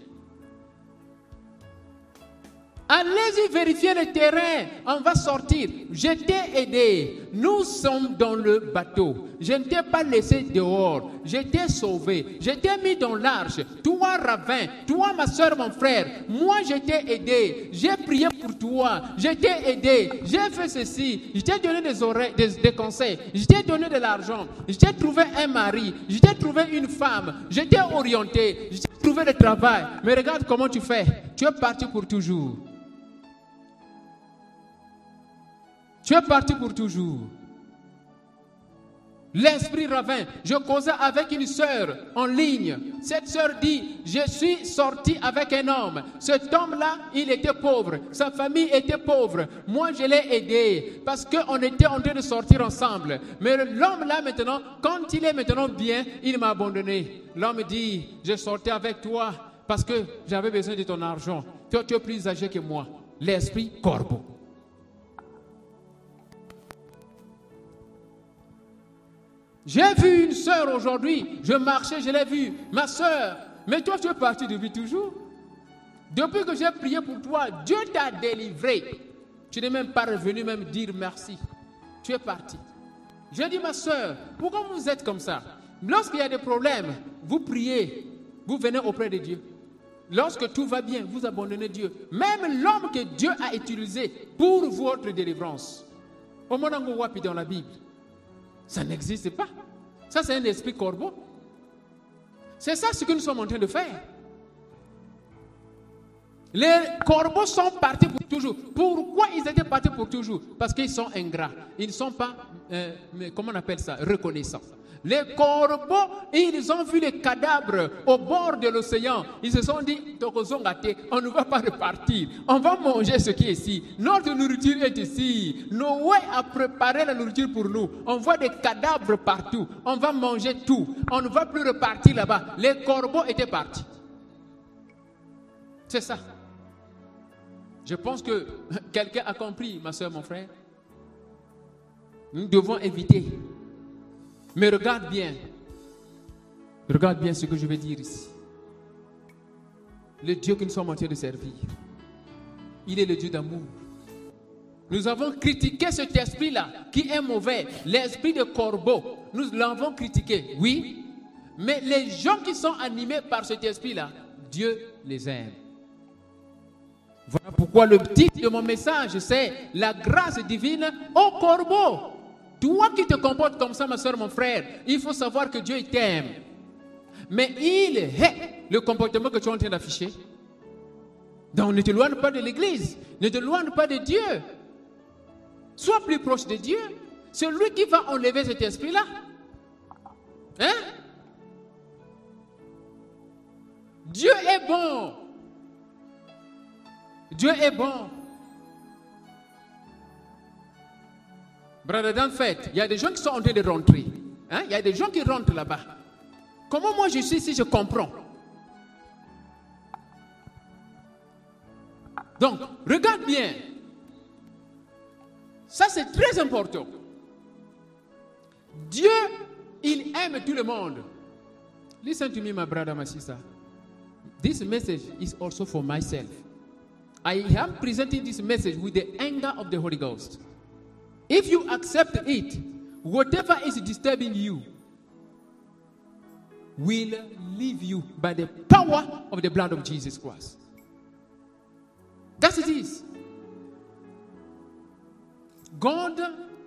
Allez-y vérifier le terrain, on va sortir. Je t'ai aidé, nous sommes dans le bateau. Je ne t'ai pas laissé dehors, je t'ai sauvé, je t'ai mis dans l'arche. Toi ravin, toi ma soeur, mon frère, moi je t'ai aidé, j'ai prié pour toi, je t'ai aidé, j'ai fait ceci, je t'ai donné des conseils, je t'ai donné de l'argent, je t'ai trouvé un mari, je t'ai trouvé une femme, je t'ai orienté, je t'ai trouvé le travail. Mais regarde comment tu fais, tu es parti pour toujours. Tu es parti pour toujours. L'esprit ravin. Je causais avec une sœur en ligne. Cette sœur dit, je suis sorti avec un homme. Cet homme-là, il était pauvre. Sa famille était pauvre. Moi, je l'ai aidé parce qu'on était en train de sortir ensemble. Mais l'homme-là, maintenant, quand il est maintenant bien, il m'a abandonné. L'homme dit, je sortais avec toi parce que j'avais besoin de ton argent. Toi, tu es plus âgé que moi. L'esprit corbeau. J'ai vu une sœur aujourd'hui, je marchais, je l'ai vue, ma sœur. Mais toi, tu es parti depuis toujours. Depuis que j'ai prié pour toi, Dieu t'a délivré. Tu n'es même pas revenu même dire merci. Tu es parti. Je dis, ma sœur, pourquoi vous êtes comme ça? Lorsqu'il y a des problèmes, vous priez, vous venez auprès de Dieu. Lorsque tout va bien, vous abandonnez Dieu. Même l'homme que Dieu a utilisé pour votre délivrance. Au moment où on dans la Bible. Ça n'existe pas. Ça, c'est un esprit corbeau. C'est ça ce que nous sommes en train de faire. Les corbeaux sont partis pour toujours. Pourquoi ils étaient partis pour toujours? Parce qu'ils sont ingrats. Ils ne sont pas, comment on appelle ça, reconnaissants. Les corbeaux, ils ont vu les cadavres au bord de l'océan. Ils se sont dit, on ne va pas repartir. On va manger ce qui est ici. Notre nourriture est ici. Noé a préparé la nourriture pour nous. On voit des cadavres partout. On va manger tout. On ne va plus repartir là-bas. Les corbeaux étaient partis. C'est ça. Je pense que quelqu'un a compris, ma soeur, mon frère. Nous devons éviter. Mais regarde bien ce que je vais dire ici. Le Dieu que nous sommes en train de servir, il est le Dieu d'amour. Nous avons critiqué cet esprit-là qui est mauvais, l'esprit de corbeau. Nous l'avons critiqué, oui. Mais les gens qui sont animés par cet esprit-là, Dieu les aime. Voilà pourquoi le titre de mon message, c'est la grâce divine au corbeau. Toi qui te comportes comme ça, ma soeur, mon frère, il faut savoir que Dieu t'aime. Mais il hait le comportement que tu es en train d'afficher. Donc ne te loigne pas de l'église, ne te loigne pas de Dieu. Sois plus proche de Dieu. C'est lui qui va enlever cet esprit-là. Hein? Dieu est bon. Dieu est bon. Brother, dans le fait, il y a des gens qui sont en train de rentrer. Hein? Il y a des gens qui rentrent là-bas. Comment moi je suis ici, je comprends. Donc, regarde bien. Ça, c'est très important. Dieu, il aime tout le monde. Listen to me, my brother, my sister. This message is also for myself. I am presenting this message with the anger of the Holy Ghost. If you accept it, whatever is disturbing you will leave you by the power of the blood of Jesus Christ. That's it is. God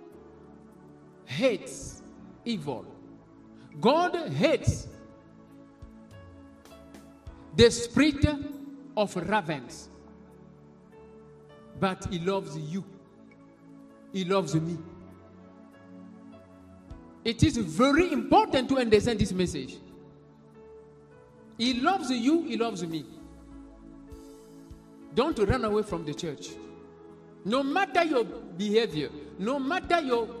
hates evil. God hates the spirit of ravens. But he loves you. He loves me. It is very important to understand this message. He loves you, he loves me. Don't run away from the church. No matter your behavior, no matter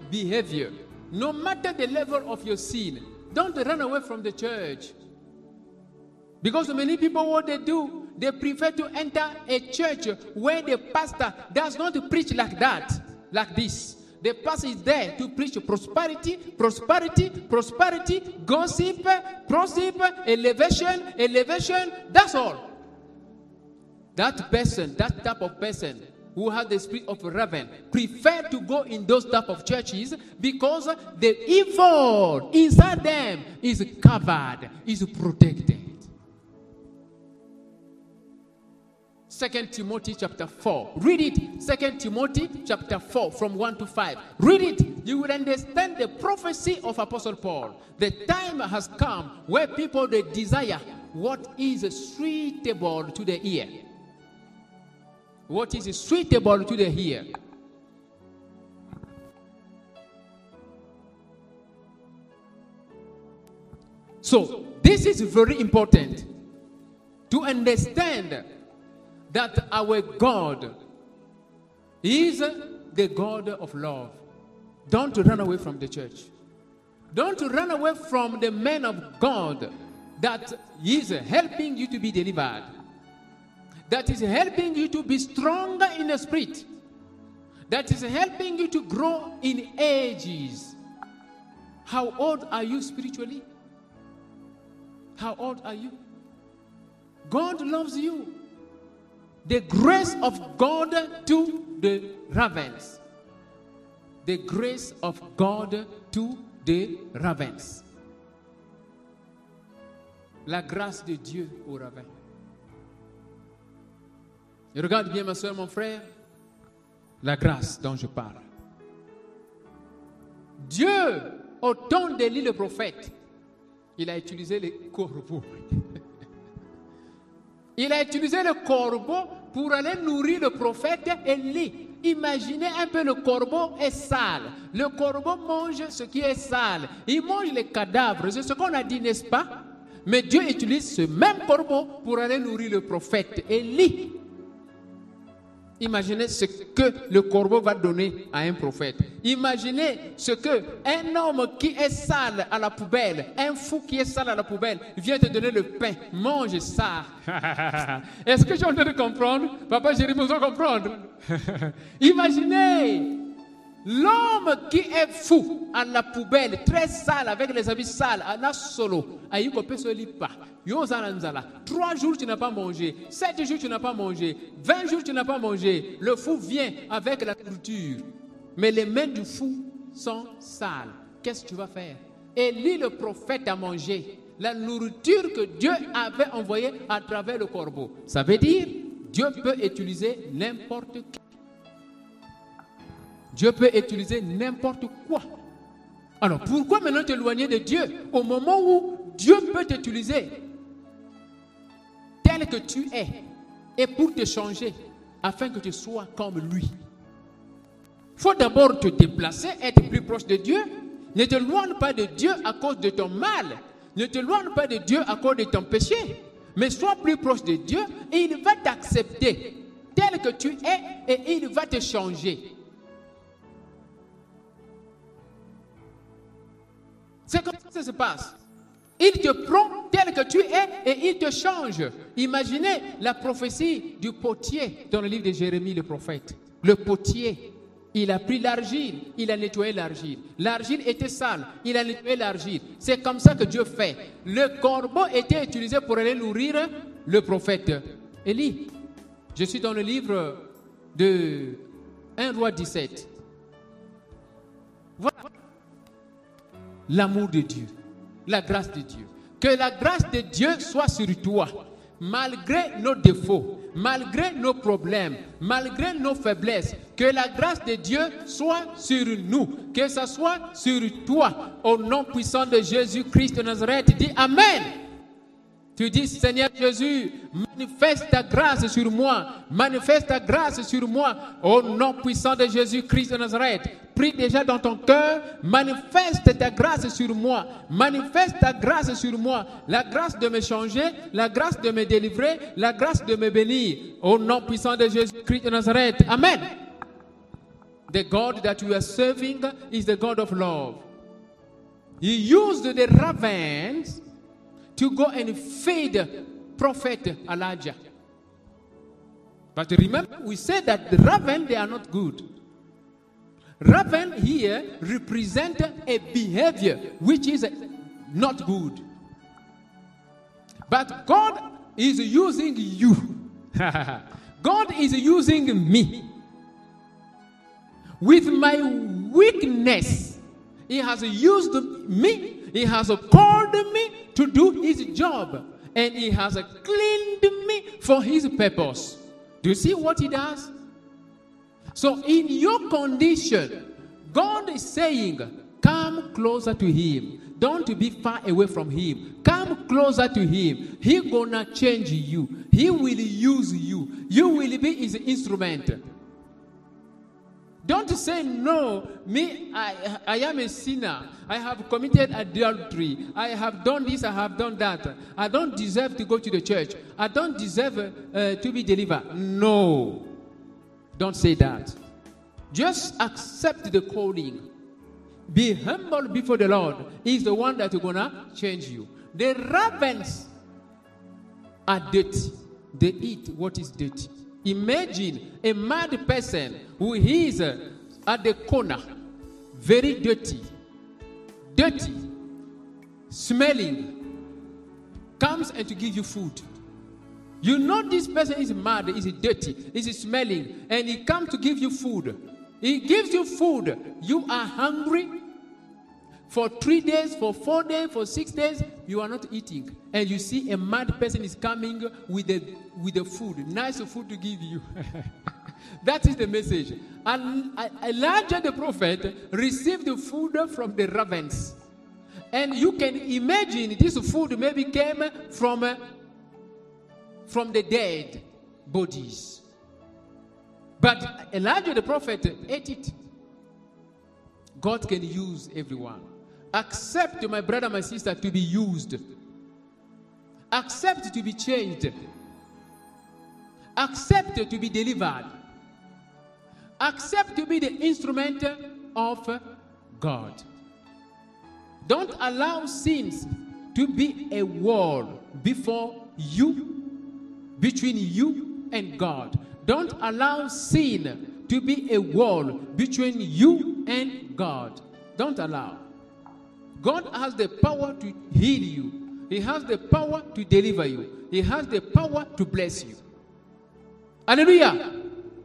the level of your sin, don't run away from the church. Because many people, what they do, they prefer to enter a church where the pastor does not preach like that, like this. The pastor is there to preach prosperity, gossip, elevation, that's all. That person, that type of person who has the spirit of a raven, prefer to go in those type of churches because the evil inside them is covered, is protected. 2 Timothy chapter 4. Read it. 2 Timothy chapter 4 from 1 to 5. Read it. You will understand the prophecy of Apostle Paul. The time has come where people they desire what is suitable to the ear. What is suitable to the ear. So, this is very important to understand that our God is the God of love. Don't run away from the church. Don't run away from the man of God that is helping you to be delivered. That is helping you to be stronger in the spirit. That is helping you to grow in ages. How old are you spiritually? How old are you? God loves you. The grace of God to the ravens. The grace of God to the ravens. La grâce de Dieu aux ravins. Et regarde bien ma soeur, mon frère. La grâce dont je parle. Dieu, au temps d'Élie le prophète, il a utilisé les corbeaux. Il a utilisé le corbeau pour aller nourrir le prophète Élie. Imaginez un peu, le corbeau est sale. Le corbeau mange ce qui est sale. Il mange les cadavres. C'est ce qu'on a dit, n'est-ce pas? Mais Dieu utilise ce même corbeau pour aller nourrir le prophète Élie. Imaginez ce que le corbeau va donner à un prophète. Imaginez ce que un homme qui est sale à la poubelle, un fou qui est sale à la poubelle, vient te donner le pain. Mange ça. Est-ce que j'ai envie de comprendre? Papa, j'ai besoin de comprendre. Imaginez l'homme qui est fou à la poubelle, très sale, avec les habits sales, à la solo. 3 jours tu n'as pas mangé, 7 jours tu n'as pas mangé, 20 jours tu n'as pas mangé. Le fou vient avec la nourriture. Mais les mains du fou sont sales. Qu'est-ce que tu vas faire? Élie le prophète a mangé la nourriture que Dieu avait envoyée à travers le corbeau. Ça veut dire Dieu peut utiliser n'importe qui. Dieu peut utiliser n'importe quoi. Alors pourquoi maintenant t'éloigner de Dieu au moment où Dieu peut t'utiliser tel que tu es et pour te changer afin que tu sois comme lui? Il faut d'abord te déplacer, être plus proche de Dieu. Ne te loigne pas de Dieu à cause de ton mal. Ne te loigne pas de Dieu à cause de ton péché. Mais sois plus proche de Dieu et il va t'accepter tel que tu es et il va te changer. C'est comme ça que ça se passe. Il te prend tel que tu es et il te change. Imaginez la prophétie du potier dans le livre de Jérémie le prophète. Le potier, il a pris l'argile, il a nettoyé l'argile. L'argile était sale, il a nettoyé l'argile. C'est comme ça que Dieu fait. Le corbeau était utilisé pour aller nourrir le prophète Élie. Je suis dans le livre de 1 Roi 17. Voilà. L'amour de Dieu, la grâce de Dieu. Que la grâce de Dieu soit sur toi, malgré nos défauts, malgré nos problèmes, malgré nos faiblesses. Que la grâce de Dieu soit sur nous, que ça soit sur toi. Au nom puissant de Jésus-Christ de Nazareth, dis Amen. Tu dis, Seigneur Jésus, manifeste ta grâce sur moi. Manifeste ta grâce sur moi. Au nom puissant de Jésus-Christ de Nazareth. Prie déjà dans ton cœur. Manifeste ta grâce sur moi. Manifeste ta grâce sur moi. La grâce de me changer. La grâce de me délivrer. La grâce de me bénir. Au nom puissant de Jésus-Christ de Nazareth. Amen. The God that we are serving is the God of love. He used the ravens to go and feed prophet Elijah. But remember, we said that the raven, they are not good. Raven here represent a behavior which is not good. But God is using you. God is using me. With my weakness, He has used me. He has called me to do His job. And He has cleaned me for His purpose. Do you see what He does? So in your condition, God is saying, come closer to Him. Don't be far away from Him. Come closer to Him. He's gonna change you. He will use you. You will be His instrument. Don't say, no, me, I am a sinner. I have committed adultery. I have done this, I have done that. I don't deserve to go to the church. I don't deserve to be delivered. No. Don't say that. Just accept the calling. Be humble before the Lord. He's the one that is going to change you. The ravens are dirty. They eat what is dirty. Imagine a mad person who is at the corner, very dirty, smelling, comes and to give you food. You know this person is mad, is dirty, is smelling, and he comes to give you food. He gives you food. You are hungry for 3 days, for 4 days, for 6 days. You are not eating, and you see a mad person is coming with the food, nice food to give you. That is the message. And Elijah the prophet received the food from the ravens, and you can imagine this food maybe came from the dead bodies. But Elijah the prophet ate it. God can use everyone. Accept, my brother, my sister, to be used. Accept to be changed. Accept to be delivered. Accept to be the instrument of God. Don't allow sins to be a wall before you, between you and God. Don't allow sin to be a wall between you and God. Don't allow. God has the power to heal you. He has the power to deliver you. He has the power to bless you. Hallelujah.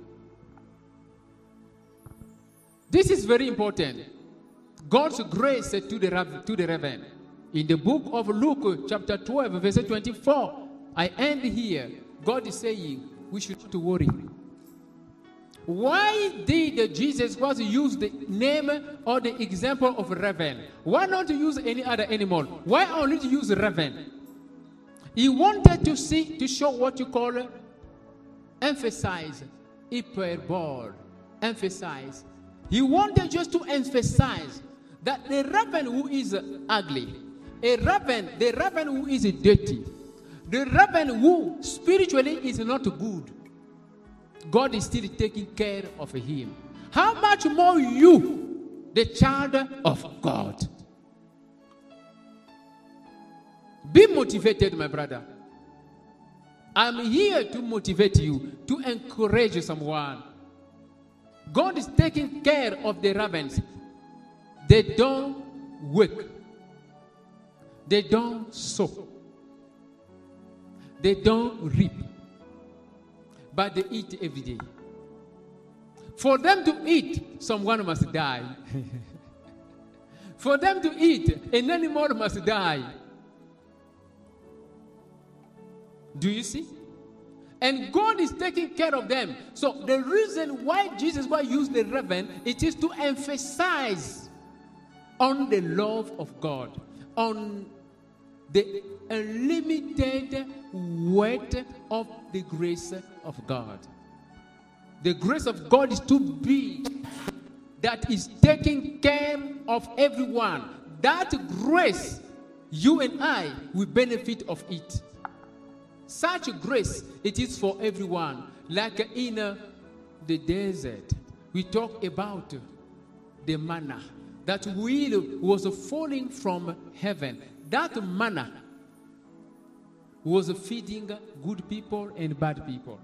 This is very important. God's grace to the raven. In the book of Luke, chapter 12, verse 24, I end here. God is saying, we should not worry. Why did Jesus Christ use the name or the example of raven? Why not use any other animal? Why only to use raven? He wanted to show what you call emphasize, hyperbole, emphasize. He wanted just to emphasize that the raven who is ugly, the raven who is dirty, the raven who spiritually is not good, God is still taking care of him. How much more you, the child of God? Be motivated, my brother. I'm here to motivate you, to encourage someone. God is taking care of the ravens. They don't work. They don't sow. They don't reap. But they eat every day. For them to eat, someone must die. For them to eat, an animal must die. Do you see? And God is taking care of them. So the reason why Jesus used the raven, it is to emphasize on the love of God, on the unlimited weight of the grace of God. The grace of God is too big that is taking care of everyone. That grace, you and I will benefit of it. Such grace, it is for everyone. Like in the desert, we talk about the manna that was falling from heaven. That manna was feeding good people and bad people.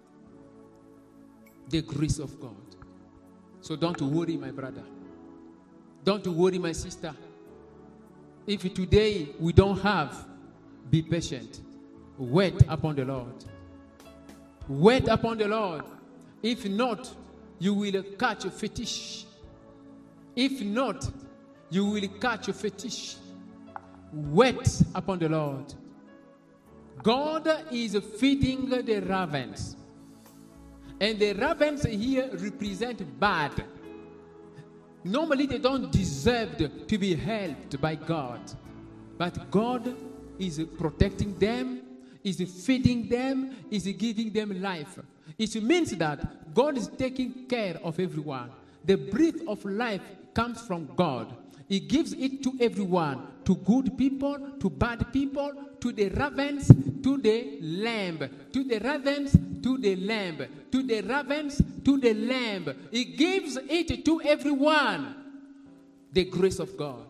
The grace of God. So don't worry, my brother. Don't worry, my sister. If today we don't have, be patient. Wait upon the Lord. Wait upon the Lord. If not, you will catch a fetish. If not, you will catch a fetish. Wait upon the Lord. God is feeding the ravens. And the ravens here represent bad. Normally they don't deserve to be helped by God. But God is protecting them, is feeding them, is giving them life. It means that God is taking care of everyone. The breath of life comes from God. He gives it to everyone, to good people, to bad people, to the ravens, to the lamb, to the ravens, to the lamb, to the ravens, to the lamb. He gives it to everyone. The grace of God.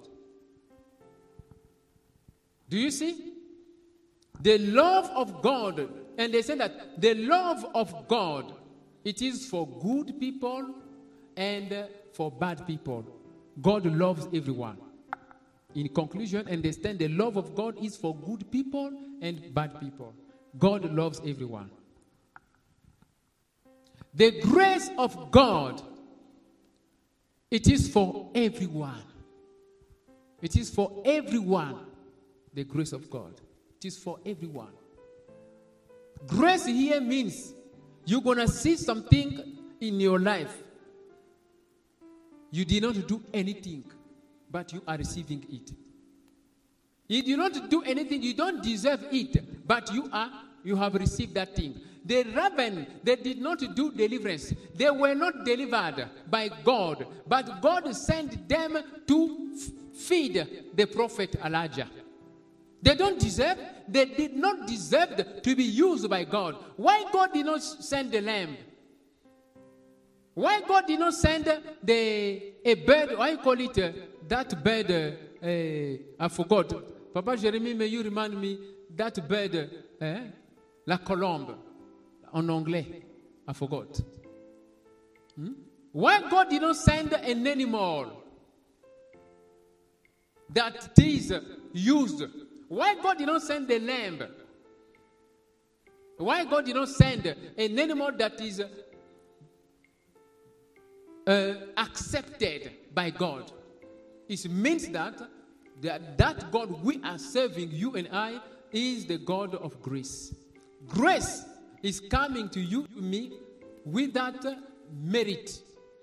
Do you see? The love of God. And they say that the love of God, it is for good people and for bad people. God loves everyone. In conclusion, understand the love of God is for good people and bad people. God loves everyone. The grace of God, it is for everyone. It is for everyone. The grace of God. It is for everyone. Grace here means you're going to see something in your life. You did not do anything, but you are receiving it. You did not do anything, you don't deserve it, but you have received that thing. The raven, they did not do deliverance. They were not delivered by God, but God sent them to feed the prophet Elijah. They don't deserve, they did not deserve to be used by God. Why God did not send the lamb? Why God did not send a bird, why call it that bird, I forgot. Papa Jeremy, may you remind me, that bird, la colombe, en anglais, I forgot. Why God did not send an animal that is used? Why God did not send the lamb? Why God did not send an animal that is accepted by God? It means that God we are serving, you and I, is the God of grace. Grace is coming to you, to me, without merit.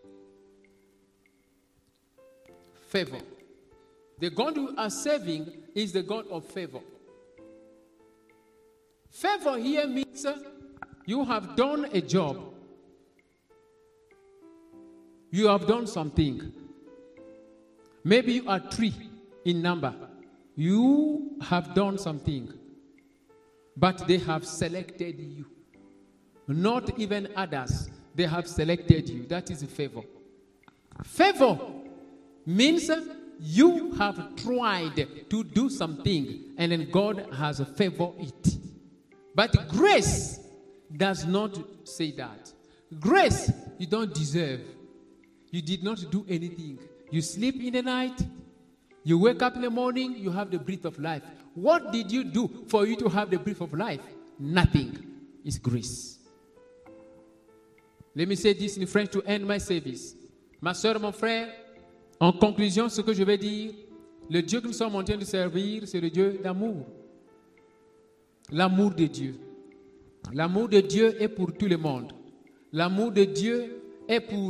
Favor. The God we are serving is the God of favor. Favor here means you have done a job. You have done something. Maybe you are 3 in number. You have done something. But they have selected you. Not even others. They have selected you. That is a favor. Favor means you have tried to do something and then God has favored it. But grace does not say that. Grace, you don't deserve. You did not do anything. You sleep in the night. You wake up in the morning. You have the breath of life. What did you do for you to have the breath of life? Nothing. It's grace. Let me say this in French to end my service. Ma soeur, mon frère, en conclusion, ce que je vais dire, le Dieu que nous sommes en train de servir, c'est le Dieu d'amour. L'amour de Dieu. L'amour de Dieu est pour tout le monde. L'amour de Dieu est pour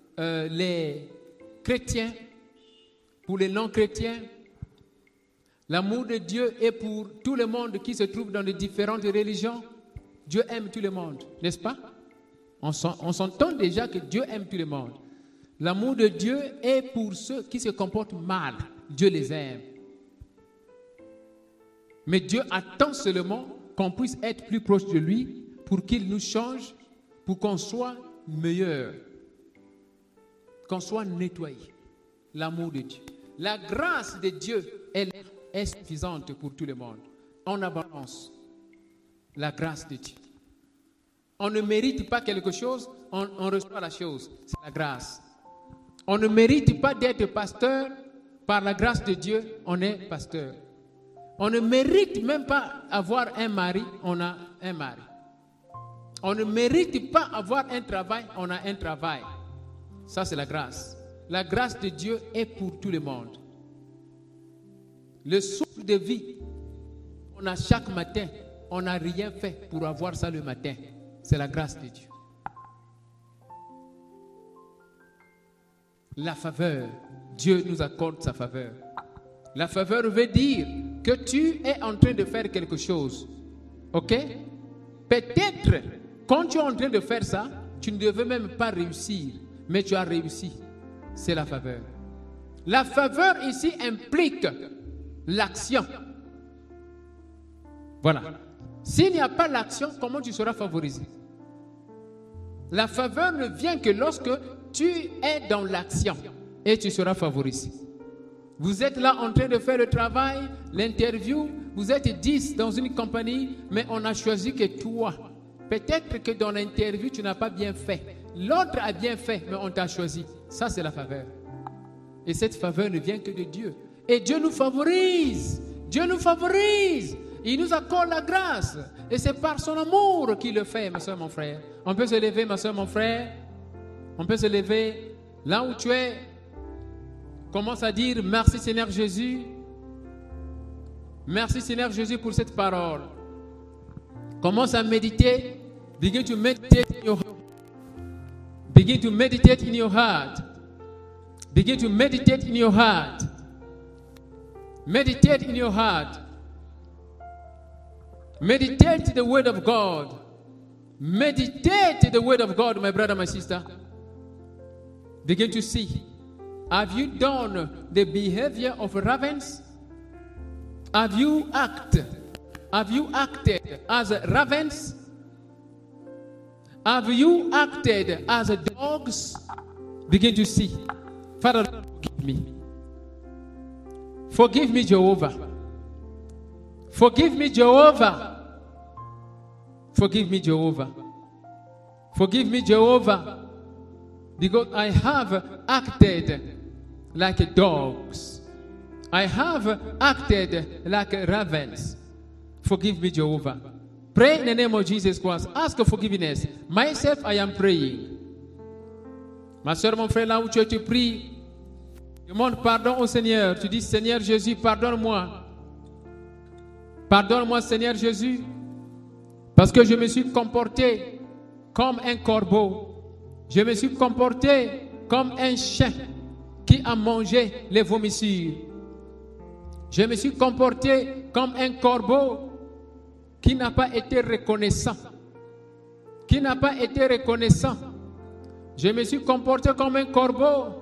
les chrétiens, pour les non-chrétiens. L'amour de Dieu est pour tout le monde qui se trouve dans les différentes religions. Dieu aime tout le monde, n'est-ce pas? On s'entend déjà que Dieu aime tout le monde. L'amour de Dieu est pour ceux qui se comportent mal. Dieu les aime. Mais Dieu attend seulement qu'on puisse être plus proche de lui pour qu'il nous change, pour qu'on soit meilleur, qu'on soit nettoyé. L'amour de Dieu. La grâce de Dieu, elle est suffisante pour tout le monde. En abondance. La grâce de Dieu. On ne mérite pas quelque chose, on reçoit la chose. C'est la grâce. On ne mérite pas d'être pasteur. Par la grâce de Dieu, on est pasteur. On ne mérite même pas avoir un mari, on a un mari. On ne mérite pas avoir un travail, on a un travail. Ça, c'est la grâce. La grâce de Dieu est pour tout le monde. Le souffle de vie, on a chaque matin, on n'a rien fait pour avoir ça le matin. C'est la grâce de Dieu. La faveur, Dieu nous accorde sa faveur. La faveur veut dire que tu es en train de faire quelque chose. Ok? Peut-être, quand tu es en train de faire ça, tu ne devais même pas réussir, mais tu as réussi. C'est la faveur. La faveur ici implique l'action. Voilà. S'il n'y a pas l'action, comment tu seras favorisé? La faveur ne vient que lorsque tu es dans l'action et tu seras favorisé. Vous êtes là en train de faire le travail, l'interview, vous êtes 10 dans une compagnie, mais on n'a choisi que toi. Peut-être que dans l'interview, tu n'as pas bien fait. L'autre a bien fait, mais on t'a choisi. Ça, c'est la faveur. Et cette faveur ne vient que de Dieu. Et Dieu nous favorise. Dieu nous favorise. Il nous accorde la grâce. Et c'est par son amour qu'il le fait, ma soeur, mon frère. On peut se lever, ma soeur, mon frère. On peut se lever là où tu es. Commence à dire merci Seigneur Jésus. Merci Seigneur Jésus pour cette parole. Commence à méditer. Begin to meditate in your heart. Begin to meditate in your heart. Begin to meditate in your heart. Meditate in your heart. Meditate the word of God. Meditate the word of God, my brother, my sister. Begin to see. Have you done the behavior of ravens? Have you acted as ravens? Have you acted as dogs? Begin to see. Father, forgive me. Forgive me, Jehovah. Forgive me, Jehovah. Forgive me, Jehovah. Forgive me, Jehovah. Because I have acted like dogs. I have acted like ravens. Forgive me, Jehovah. Pray in the name of Jesus Christ. Ask for forgiveness. Myself, I am praying. Ma soeur, mon frère, là où tu pries, demande pardon au Seigneur. Tu dis, Seigneur Jésus, pardonne-moi. Pardonne-moi, Seigneur Jésus, parce que je me suis comporté comme un corbeau. Je me suis comporté comme un chien qui a mangé les vomissures. Je me suis comporté comme un corbeau qui n'a pas été reconnaissant. Qui n'a pas été reconnaissant. Je me suis comporté comme un corbeau.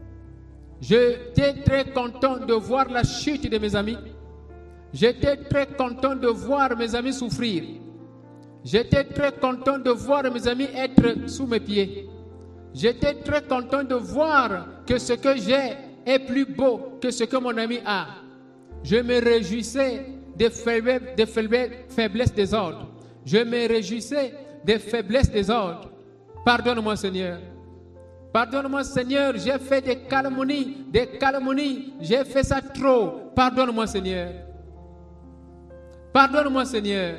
J'étais très content de voir la chute de mes amis. J'étais très content de voir mes amis souffrir. J'étais très content de voir mes amis être sous mes pieds. J'étais très content de voir que ce que j'ai est plus beau que ce que mon ami a. Je me réjouissais des faiblesses des autres. Je me réjouissais des faiblesses des autres. Pardonne-moi, Seigneur. Pardonne-moi, Seigneur. J'ai fait des calomnies. J'ai fait ça trop. Pardonne-moi, Seigneur. Pardonne-moi, Seigneur.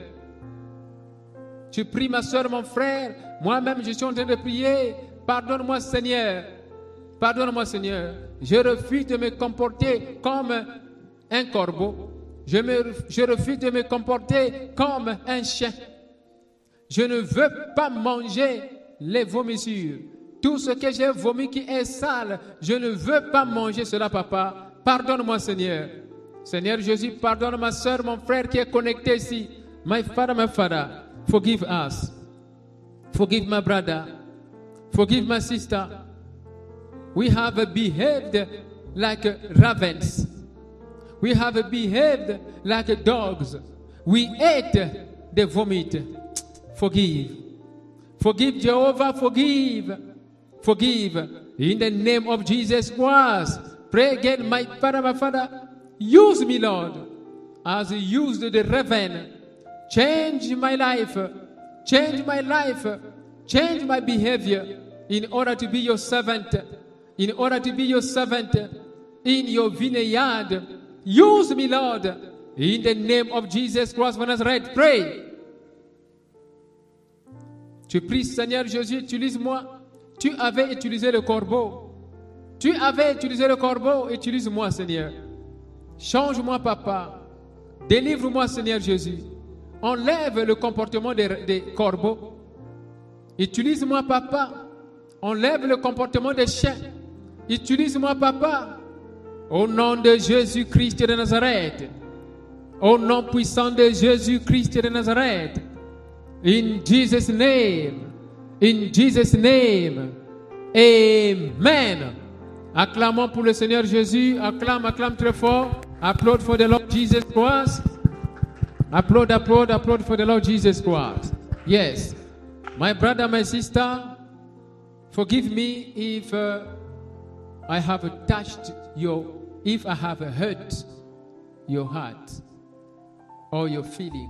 Tu pries, ma soeur, mon frère. Moi-même, je suis en train de prier. Pardonne-moi, Seigneur. Pardonne-moi, Seigneur. Je refuse de me comporter comme un corbeau. Je refuse de me comporter comme un chien. Je ne veux pas manger les vomissures. Tout ce que j'ai vomi qui est sale, je ne veux pas manger cela, papa. Pardonne-moi, Seigneur. Seigneur Jésus, pardonne ma soeur, mon frère qui est connecté ici. My Father, forgive us. Forgive my brother. Forgive my sister. We have behaved like ravens. We have behaved like dogs. We ate the vomit. Forgive. Forgive, Jehovah, forgive. Forgive. In the name of Jesus Christ. Pray again, my Father, use me, Lord, as you used the raven. Change my life. Change my life. Change my behavior in order to be your servant. In order to be your servant in your vineyard. Use me, Lord, in the name of Jesus Christ of Nazareth. Pray. Tu pries, Seigneur Jésus, utilise-moi. Tu avais utilisé le corbeau. Tu avais utilisé le corbeau. Utilise-moi, Seigneur. Change-moi, Papa. Délivre-moi, Seigneur Jésus. Enlève le comportement des corbeaux. Utilise-moi, Papa. Enlève le comportement des chiens. Utilise-moi, Papa. Au nom de Jésus-Christ de Nazareth. Au nom puissant de Jésus-Christ de Nazareth. In Jesus' name. In Jesus' name. Amen. Acclamons pour le Seigneur Jésus. Acclame très fort. Applaud for the Lord Jesus Christ. Applaud for the Lord Jesus Christ. Yes. My brother, my sister, forgive me if I have touched if I have hurt your heart or your feeling.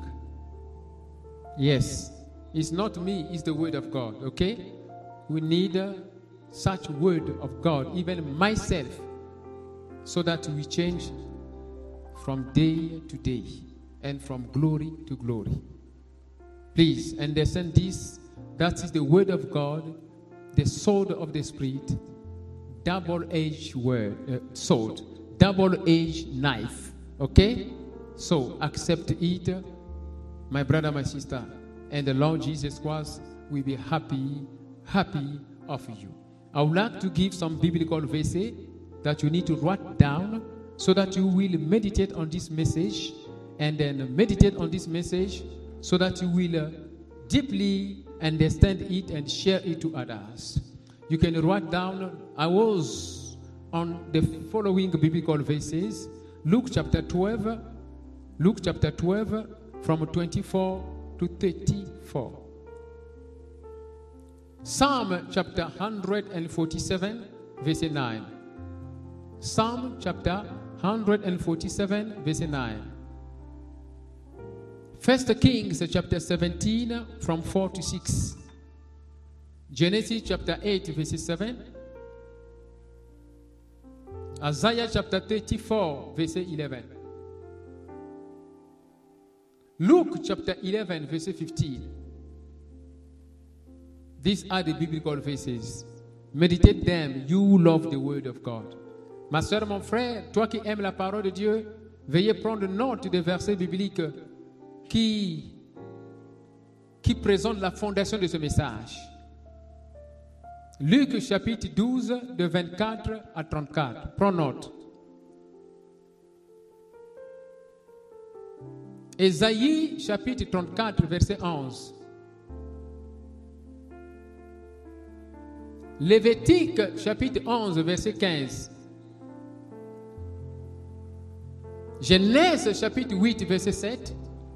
Yes. It's not me, it's the word of God, okay? We need such word of God, even myself, so that we change from day to day and from glory to glory. Please understand this. That is the word of God, the sword of the Spirit, double-edged sword, double-edged knife. Okay? So accept it, my brother, my sister, and the Lord Jesus Christ will be happy of you. I would like to give some biblical verses that you need to write down so that you will meditate on this message, and then meditate on this message so that you will deeply understand it and share it to others. You can write down, I was on the following biblical verses. Luke chapter 12 from 24 to 34. Psalm chapter 147 verse 9. Psalm chapter 147 verse 9. 1 Kings chapter 17 from 4 to 6. Genesis chapter 8 verse 7. Isaiah chapter 34 verse 11. Luke chapter 11 verse 15. These are the biblical verses. Meditate them. You love the word of God. Ma soeur, mon frère, toi qui aimes la parole de Dieu, veuillez prendre note des versets bibliques qui présentent la fondation de ce message. Luc chapitre 12 de 24 à 34. Prends note. Ésaïe chapitre 34 verset 11. Lévitique chapitre 11 verset 15. Genèse chapitre 8 verset 7.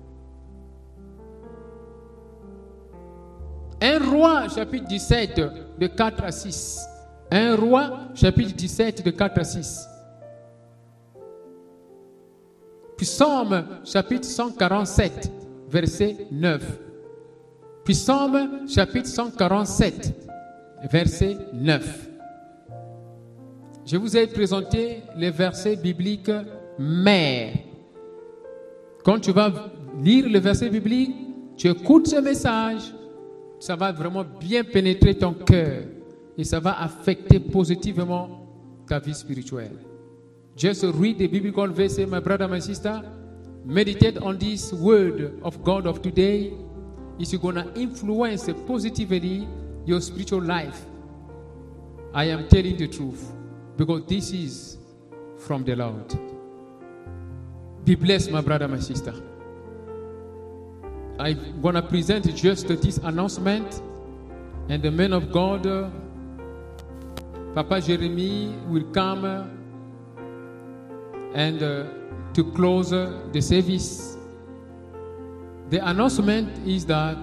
1 Roi chapitre 17 de 4 à 6. 1 Roi chapitre 17 de 4 à 6. Puis Psaume chapitre 147 verset 9. Puis Psaume chapitre 147 verset 9. Je vous ai présenté les versets bibliques mères. Quand tu vas lire le verset biblique, tu écoutes ce message, ça va vraiment bien pénétrer ton cœur et ça va affecter positivement ta vie spirituelle. Just read the biblical verses, my brother, my sister. Meditate on this word of God of today. It's going to influence positively your spiritual life. I am telling the truth because this is from the Lord. Be blessed, my brother, my sister. I'm going to present just this announcement, and the man of God, Papa Jeremy, will come and to close the service. The announcement is that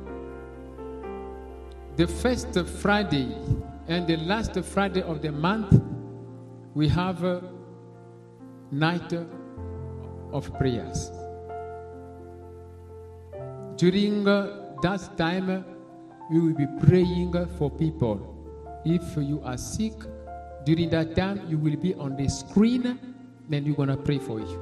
the first Friday and the last Friday of the month, we have a night of prayers. During that time, we will be praying for people. If you are sick, during that time, you will be on the screen, then we're going to pray for you.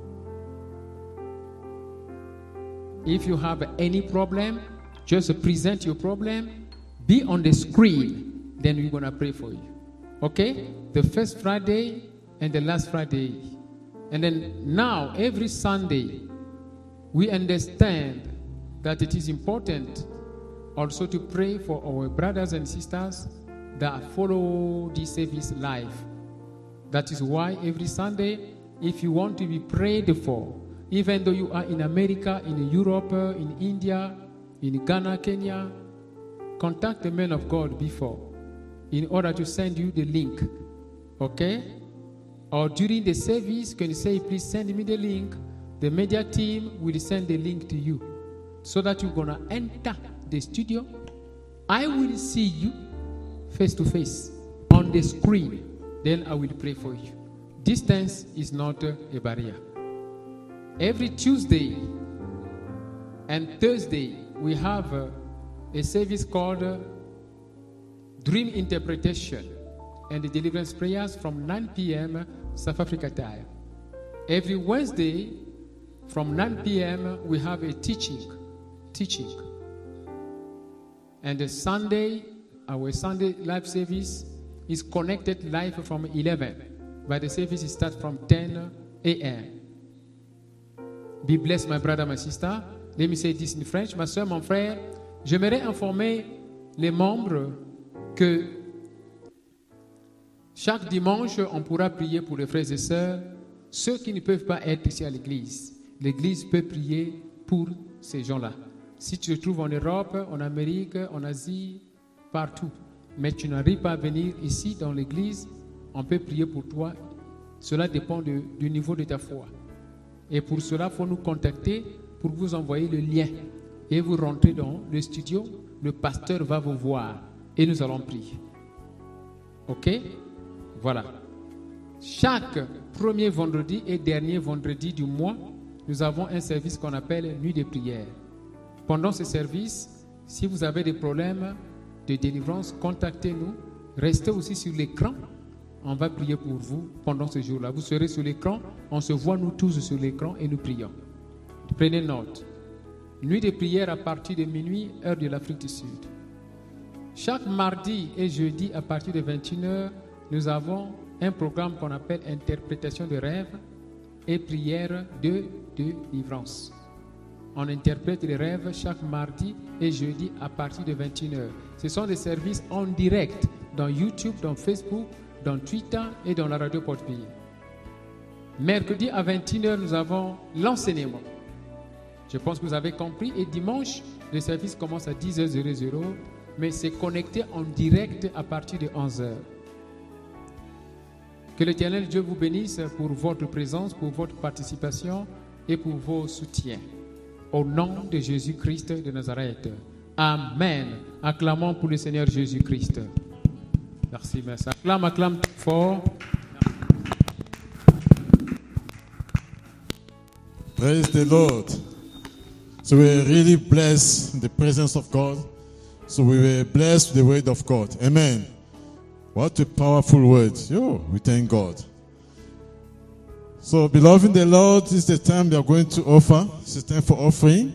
If you have any problem, just present your problem, be on the screen, then we're going to pray for you. Okay? The first Friday and the last Friday. And then now, every Sunday, we understand that it is important also to pray for our brothers and sisters that follow this service live. That is why every Sunday, if you want to be prayed for, even though you are in America, in Europe, in India, in Ghana, Kenya, contact the man of God before in order to send you the link. Okay? Or during the service, can you say, please send me the link? The media team will send the link to you so that you're going to enter the studio. I will see you face to face on the screen. Then I will pray for you. Distance is not a barrier. Every Tuesday and Thursday, we have a service called Dream Interpretation and the Deliverance Prayers from 9 p.m. South Africa time. Every Wednesday from 9 p.m. we have a teaching. And the Sunday, our Sunday live service is connected live from 11. But the service starts from 10 a.m. Be blessed, my brother, my sister. Let me say this in French. Ma soeur, mon frère, j'aimerais informer les membres que chaque dimanche, on pourra prier pour les frères et sœurs, ceux qui ne peuvent pas être ici à l'église. L'église peut prier pour ces gens-là. Si tu te trouves en Europe, en Amérique, en Asie, partout, mais tu n'arrives pas à venir ici dans l'église, on peut prier pour toi. Cela dépend du niveau de ta foi. Et pour cela, il faut nous contacter pour vous envoyer le lien. Et vous rentrez dans le studio, le pasteur va vous voir et nous allons prier. Ok? Voilà. Chaque premier vendredi et dernier vendredi du mois, nous avons un service qu'on appelle Nuit de prière. Pendant ce service, si vous avez des problèmes de délivrance, contactez-nous. Restez aussi sur l'écran. On va prier pour vous pendant ce jour-là. Vous serez sur l'écran. On se voit nous tous sur l'écran et nous prions. Prenez note. Nuit de prière à partir de minuit, heure de l'Afrique du Sud. Chaque mardi et jeudi à partir de 21h, nous avons un programme qu'on appelle interprétation de rêves et prière de délivrance. On interprète les rêves chaque mardi et jeudi à partir de 21h. Ce sont des services en direct dans YouTube, dans Facebook, dans Twitter et dans la radio Porte-Pays. Mercredi à 21h, nous avons l'enseignement. Je pense que vous avez compris. Et dimanche, le service commence à 10h00, mais c'est connecté en direct à partir de 11h. Que l'Éternel Dieu vous bénisse pour votre présence, pour votre participation et pour vos soutiens. Au nom de Jésus-Christ de Nazareth. Amen. Acclamons pour le Seigneur Jésus-Christ. Merci, merci. Acclame fort. Praise the Lord. So we really bless the presence of God. So we were blessed with the word of God. Amen. What a powerful word. We thank God. So, beloved in the Lord, this is the time we are going to offer. It's the time for offering.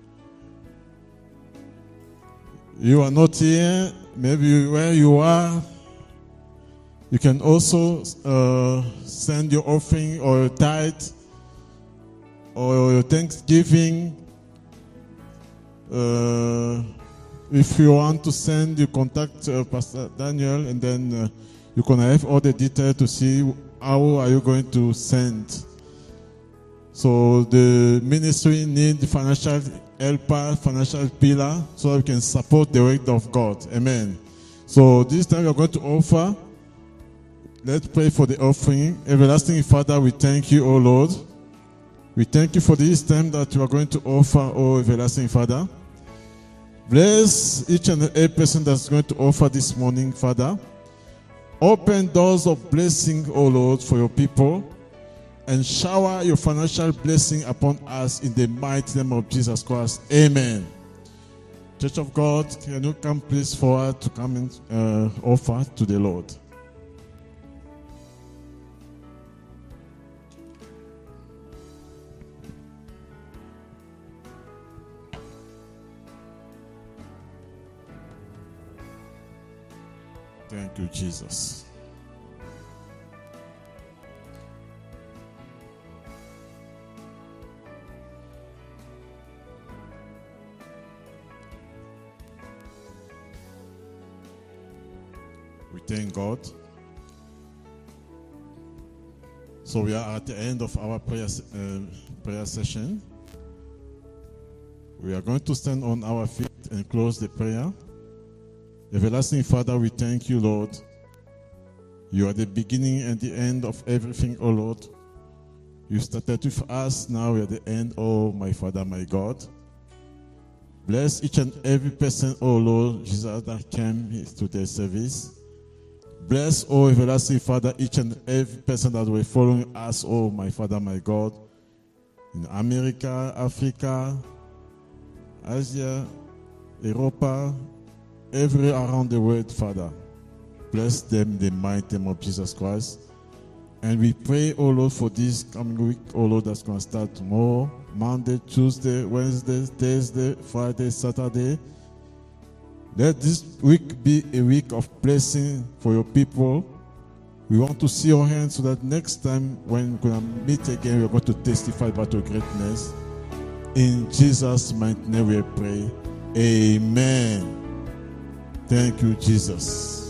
You are not here. Maybe where you are, you can also send your offering or your tithe or your thanksgiving. If you want to send, you contact Pastor Daniel, and then you can have all the details to see how are you going to send. So the ministry need the financial helper, financial pillar, so that we can support the work of God. Amen. So this time we are going to offer. Let's pray for the offering. Everlasting Father, we thank you, O Lord. We thank you for this time that you are going to offer, O Everlasting Father. Bless each and every person that's going to offer this morning, Father. Open doors of blessing, O Lord, for your people. And shower your financial blessing upon us in the mighty name of Jesus Christ. Amen. Church of God, can you come please forward to come and offer to the Lord? Thank you, Jesus. We thank God. So we are at the end of our prayer session. We are going to stand on our feet and close the prayer. Everlasting Father, we thank you, Lord. You are the beginning and the end of everything, O Lord. You started with us, now we are the end, O my Father, my God. Bless each and every person, O Lord, Jesus, that came to their service. Bless, O Everlasting Father, each and every person that were following us, O my Father, my God. In America, Africa, Asia, Europa, everywhere around the world, Father. Bless them in the mighty name of Jesus Christ. And we pray, O Lord, for this coming week, O Lord, that's going to start tomorrow, Monday, Tuesday, Wednesday, Thursday, Friday, Saturday. Let this week be a week of blessing for your people. We want to see your hands so that next time when we're going to meet again, we're going to testify about your greatness. In Jesus' mighty name we pray. Amen. Thank you, Jesus.